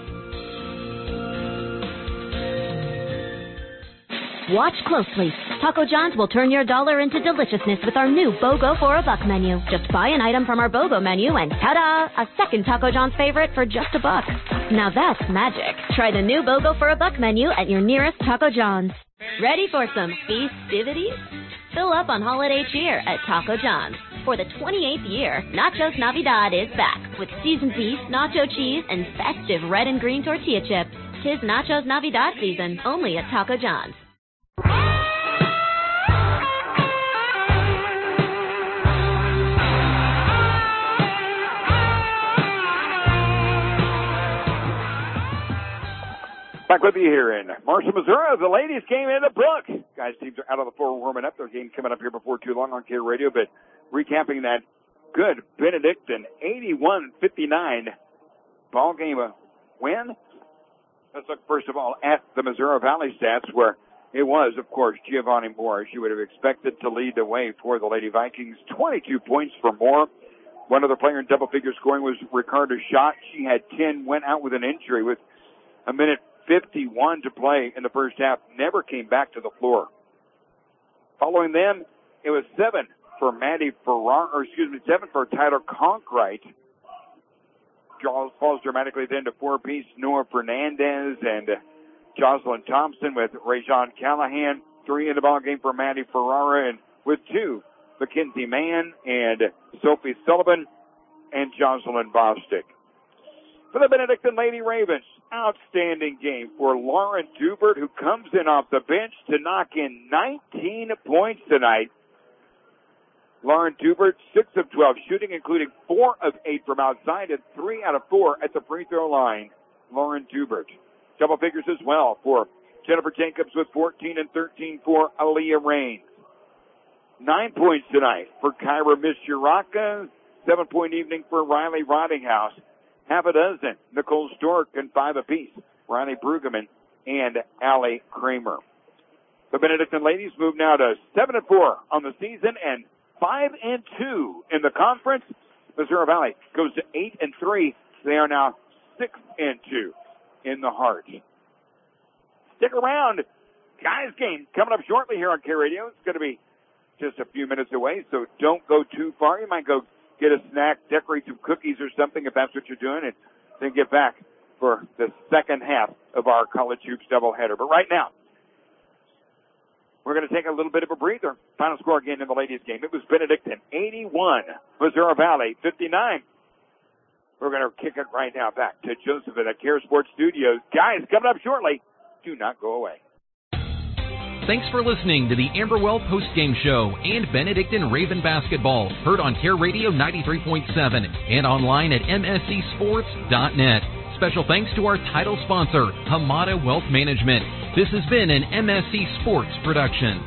Watch closely. Taco John's will turn your dollar into deliciousness with our new BOGO for a buck menu. Just buy an item from our BOGO menu and ta-da! A second Taco John's favorite for just $1. Now that's magic. Try the new BOGO for a buck menu at your nearest Taco John's. Ready for some festivities? Fill up on holiday cheer at Taco John's. For the 28th year, Nachos Navidad is back with seasoned beef, nacho cheese, and festive red and green tortilla chips. 'Tis Nachos Navidad season, only at Taco John's. Back with you here in Marshall, Missouri. The ladies came in the book. Guys, teams are out on the floor warming up. Their game coming up here before too long on Care Radio. But recapping that good Benedictine 81-59 ball game win. Let's look first of all at the Missouri Valley stats, where it was, of course, Giovanni Moore. She would have expected to lead the way for the Lady Vikings. 22 points for Moore. One other player in double-figure scoring was Ricardo Schott. She had 10, went out with an injury with a minute 51 to play in the first half, never came back to the floor. Following them, it was 7 for Maddie Ferrara, 7 for Tyler Conkright. Falls dramatically then to 4-piece Noah Fernandez and Jocelyn Thompson with Rajon Callahan. 3 in the ball game for Maddie Ferrara, and with 2, Mackenzie Mann and Sophie Sullivan and Jocelyn Bostic. For the Benedictine Lady Ravens, outstanding game for Lauren Dubert, who comes in off the bench to knock in 19 points tonight. Lauren Dubert, 6 of 12 shooting, including 4 of 8 from outside and 3 out of 4 at the free throw line. Lauren Dubert. Double figures as well for Jennifer Jacobs with 14 and 13 for Aaliyah Raines. 9 points tonight for Kyra Mishuraka. 7-point evening for Riley Rottinghouse. Half a dozen, Nicole Stork, and 5 apiece, Riley Brueggemann and Allie Kramer. The Benedictine ladies move now to 7-4 on the season and 5-2 in the conference. Missouri Valley goes to 8-3. They are now 6-2 in the Heart. Stick around. Guys game coming up shortly here on K Radio. It's going to be just a few minutes away, so don't go too far. You might go get a snack, decorate some cookies or something if that's what you're doing, and then get back for the second half of our College Hoops doubleheader. But right now, we're going to take a little bit of a breather. Final score again in the ladies' game. It was Benedictine 81, Missouri Valley 59. We're going to kick it right now back to Joseph at the Care Sports Studios. Guys, coming up shortly. Do not go away. Thanks for listening to the Amberwell Postgame Show and Benedictine Raven Basketball, heard on Care Radio 93.7 and online at mscsports.net. Special thanks to our title sponsor, Hamada Wealth Management. This has been an MSC Sports production.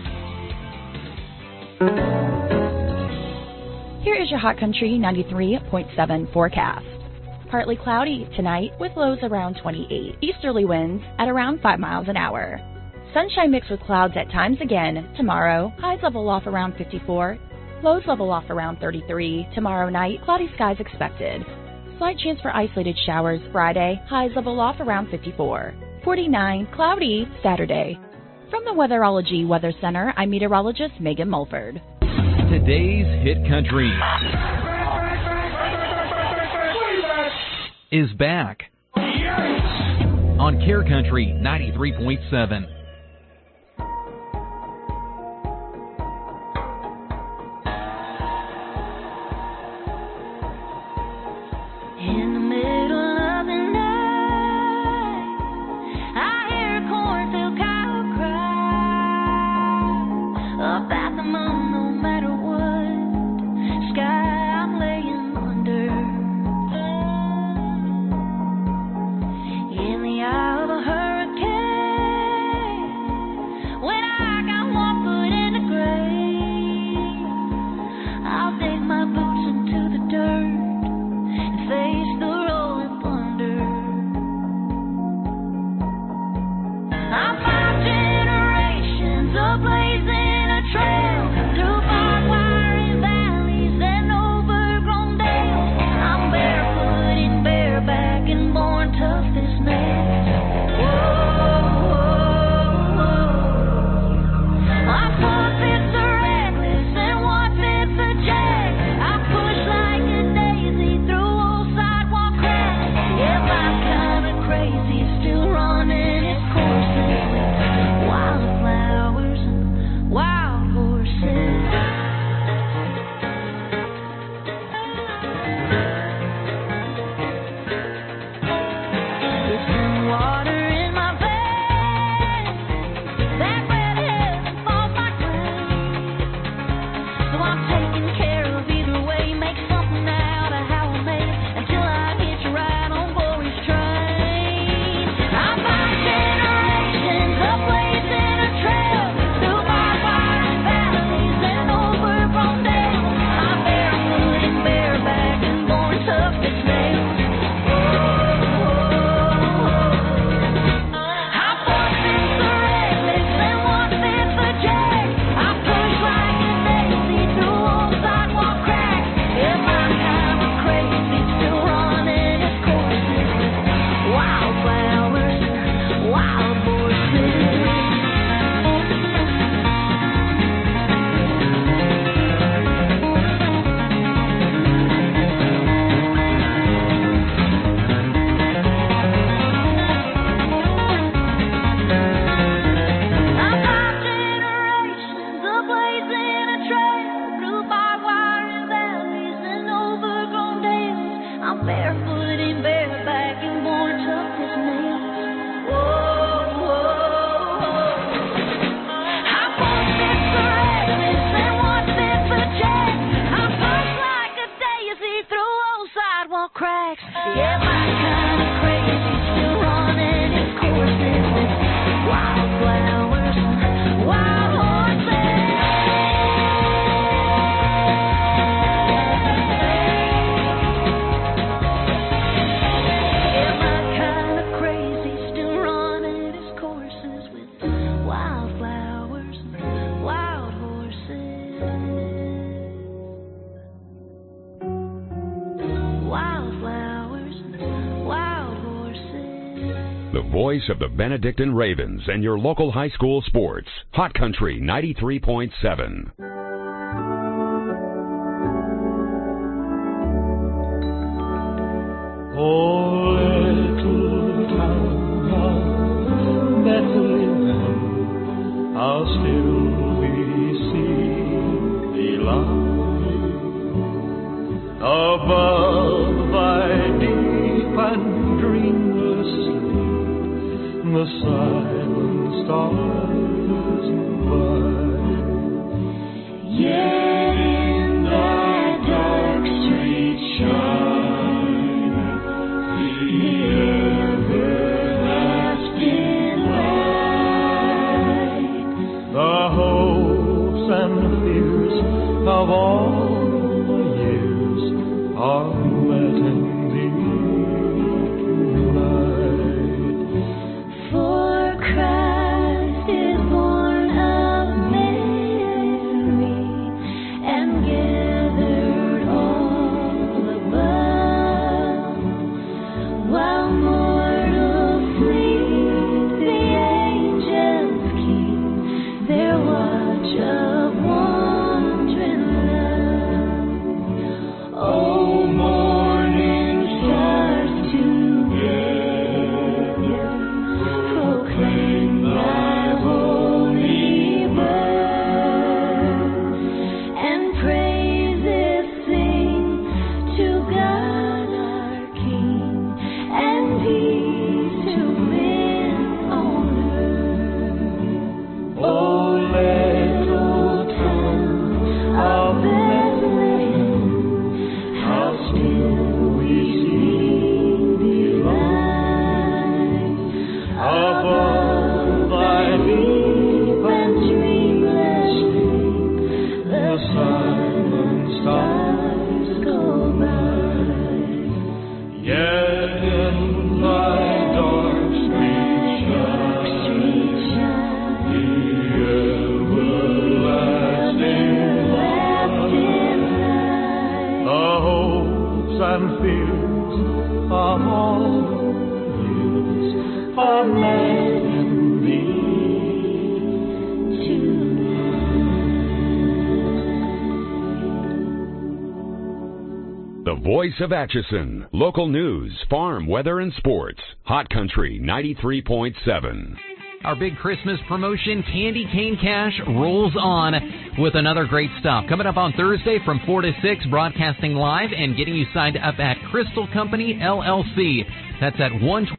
Here is your Hot Country 93.7 forecast. Partly cloudy tonight with lows around 28. Easterly winds at around 5 miles an hour. Sunshine mixed with clouds at times again tomorrow. Highs level off around 54. Lows level off around 33. Tomorrow night, cloudy skies expected. Slight chance for isolated showers Friday. Highs level off around 54. 49, cloudy Saturday. From the Weatherology Weather Center, I'm meteorologist Megan Mulford. Today's Hit Country is back on Care Country 93.7. Side voice of the Benedictine Ravens and your local high school sports. Hot Country 93.7. Oh, little town of Bethlehem, how still we see thee lie above thy deep and dreamless sleep. The silent stars abide. Yet in that dark street shine the everlasting light. The hopes and fears of all the years are met in thee tonight. For Christ is born of Mary and gathered all above. While mortals sleep, the angels keep their watch of wandering love. Oh, morning stars together proclaim thy holy birth, and praises sing to God our King, and peace to men on earth. Oh, little town of Bethlehem, how still we see thee lie above thy deep and dreamless sleep. The silent stars go by. Yet in thy dark street shine the everlasting light. The hopes and fears of all years are met in thee tonight. The voice of Atchison. Local news, farm, weather, and sports. Hot Country 93.7. Our big Christmas promotion, Candy Cane Cash, rolls on with another great stop. Coming up on Thursday from 4 to 6, broadcasting live and getting you signed up at Crystal Company, LLC. That's at 120.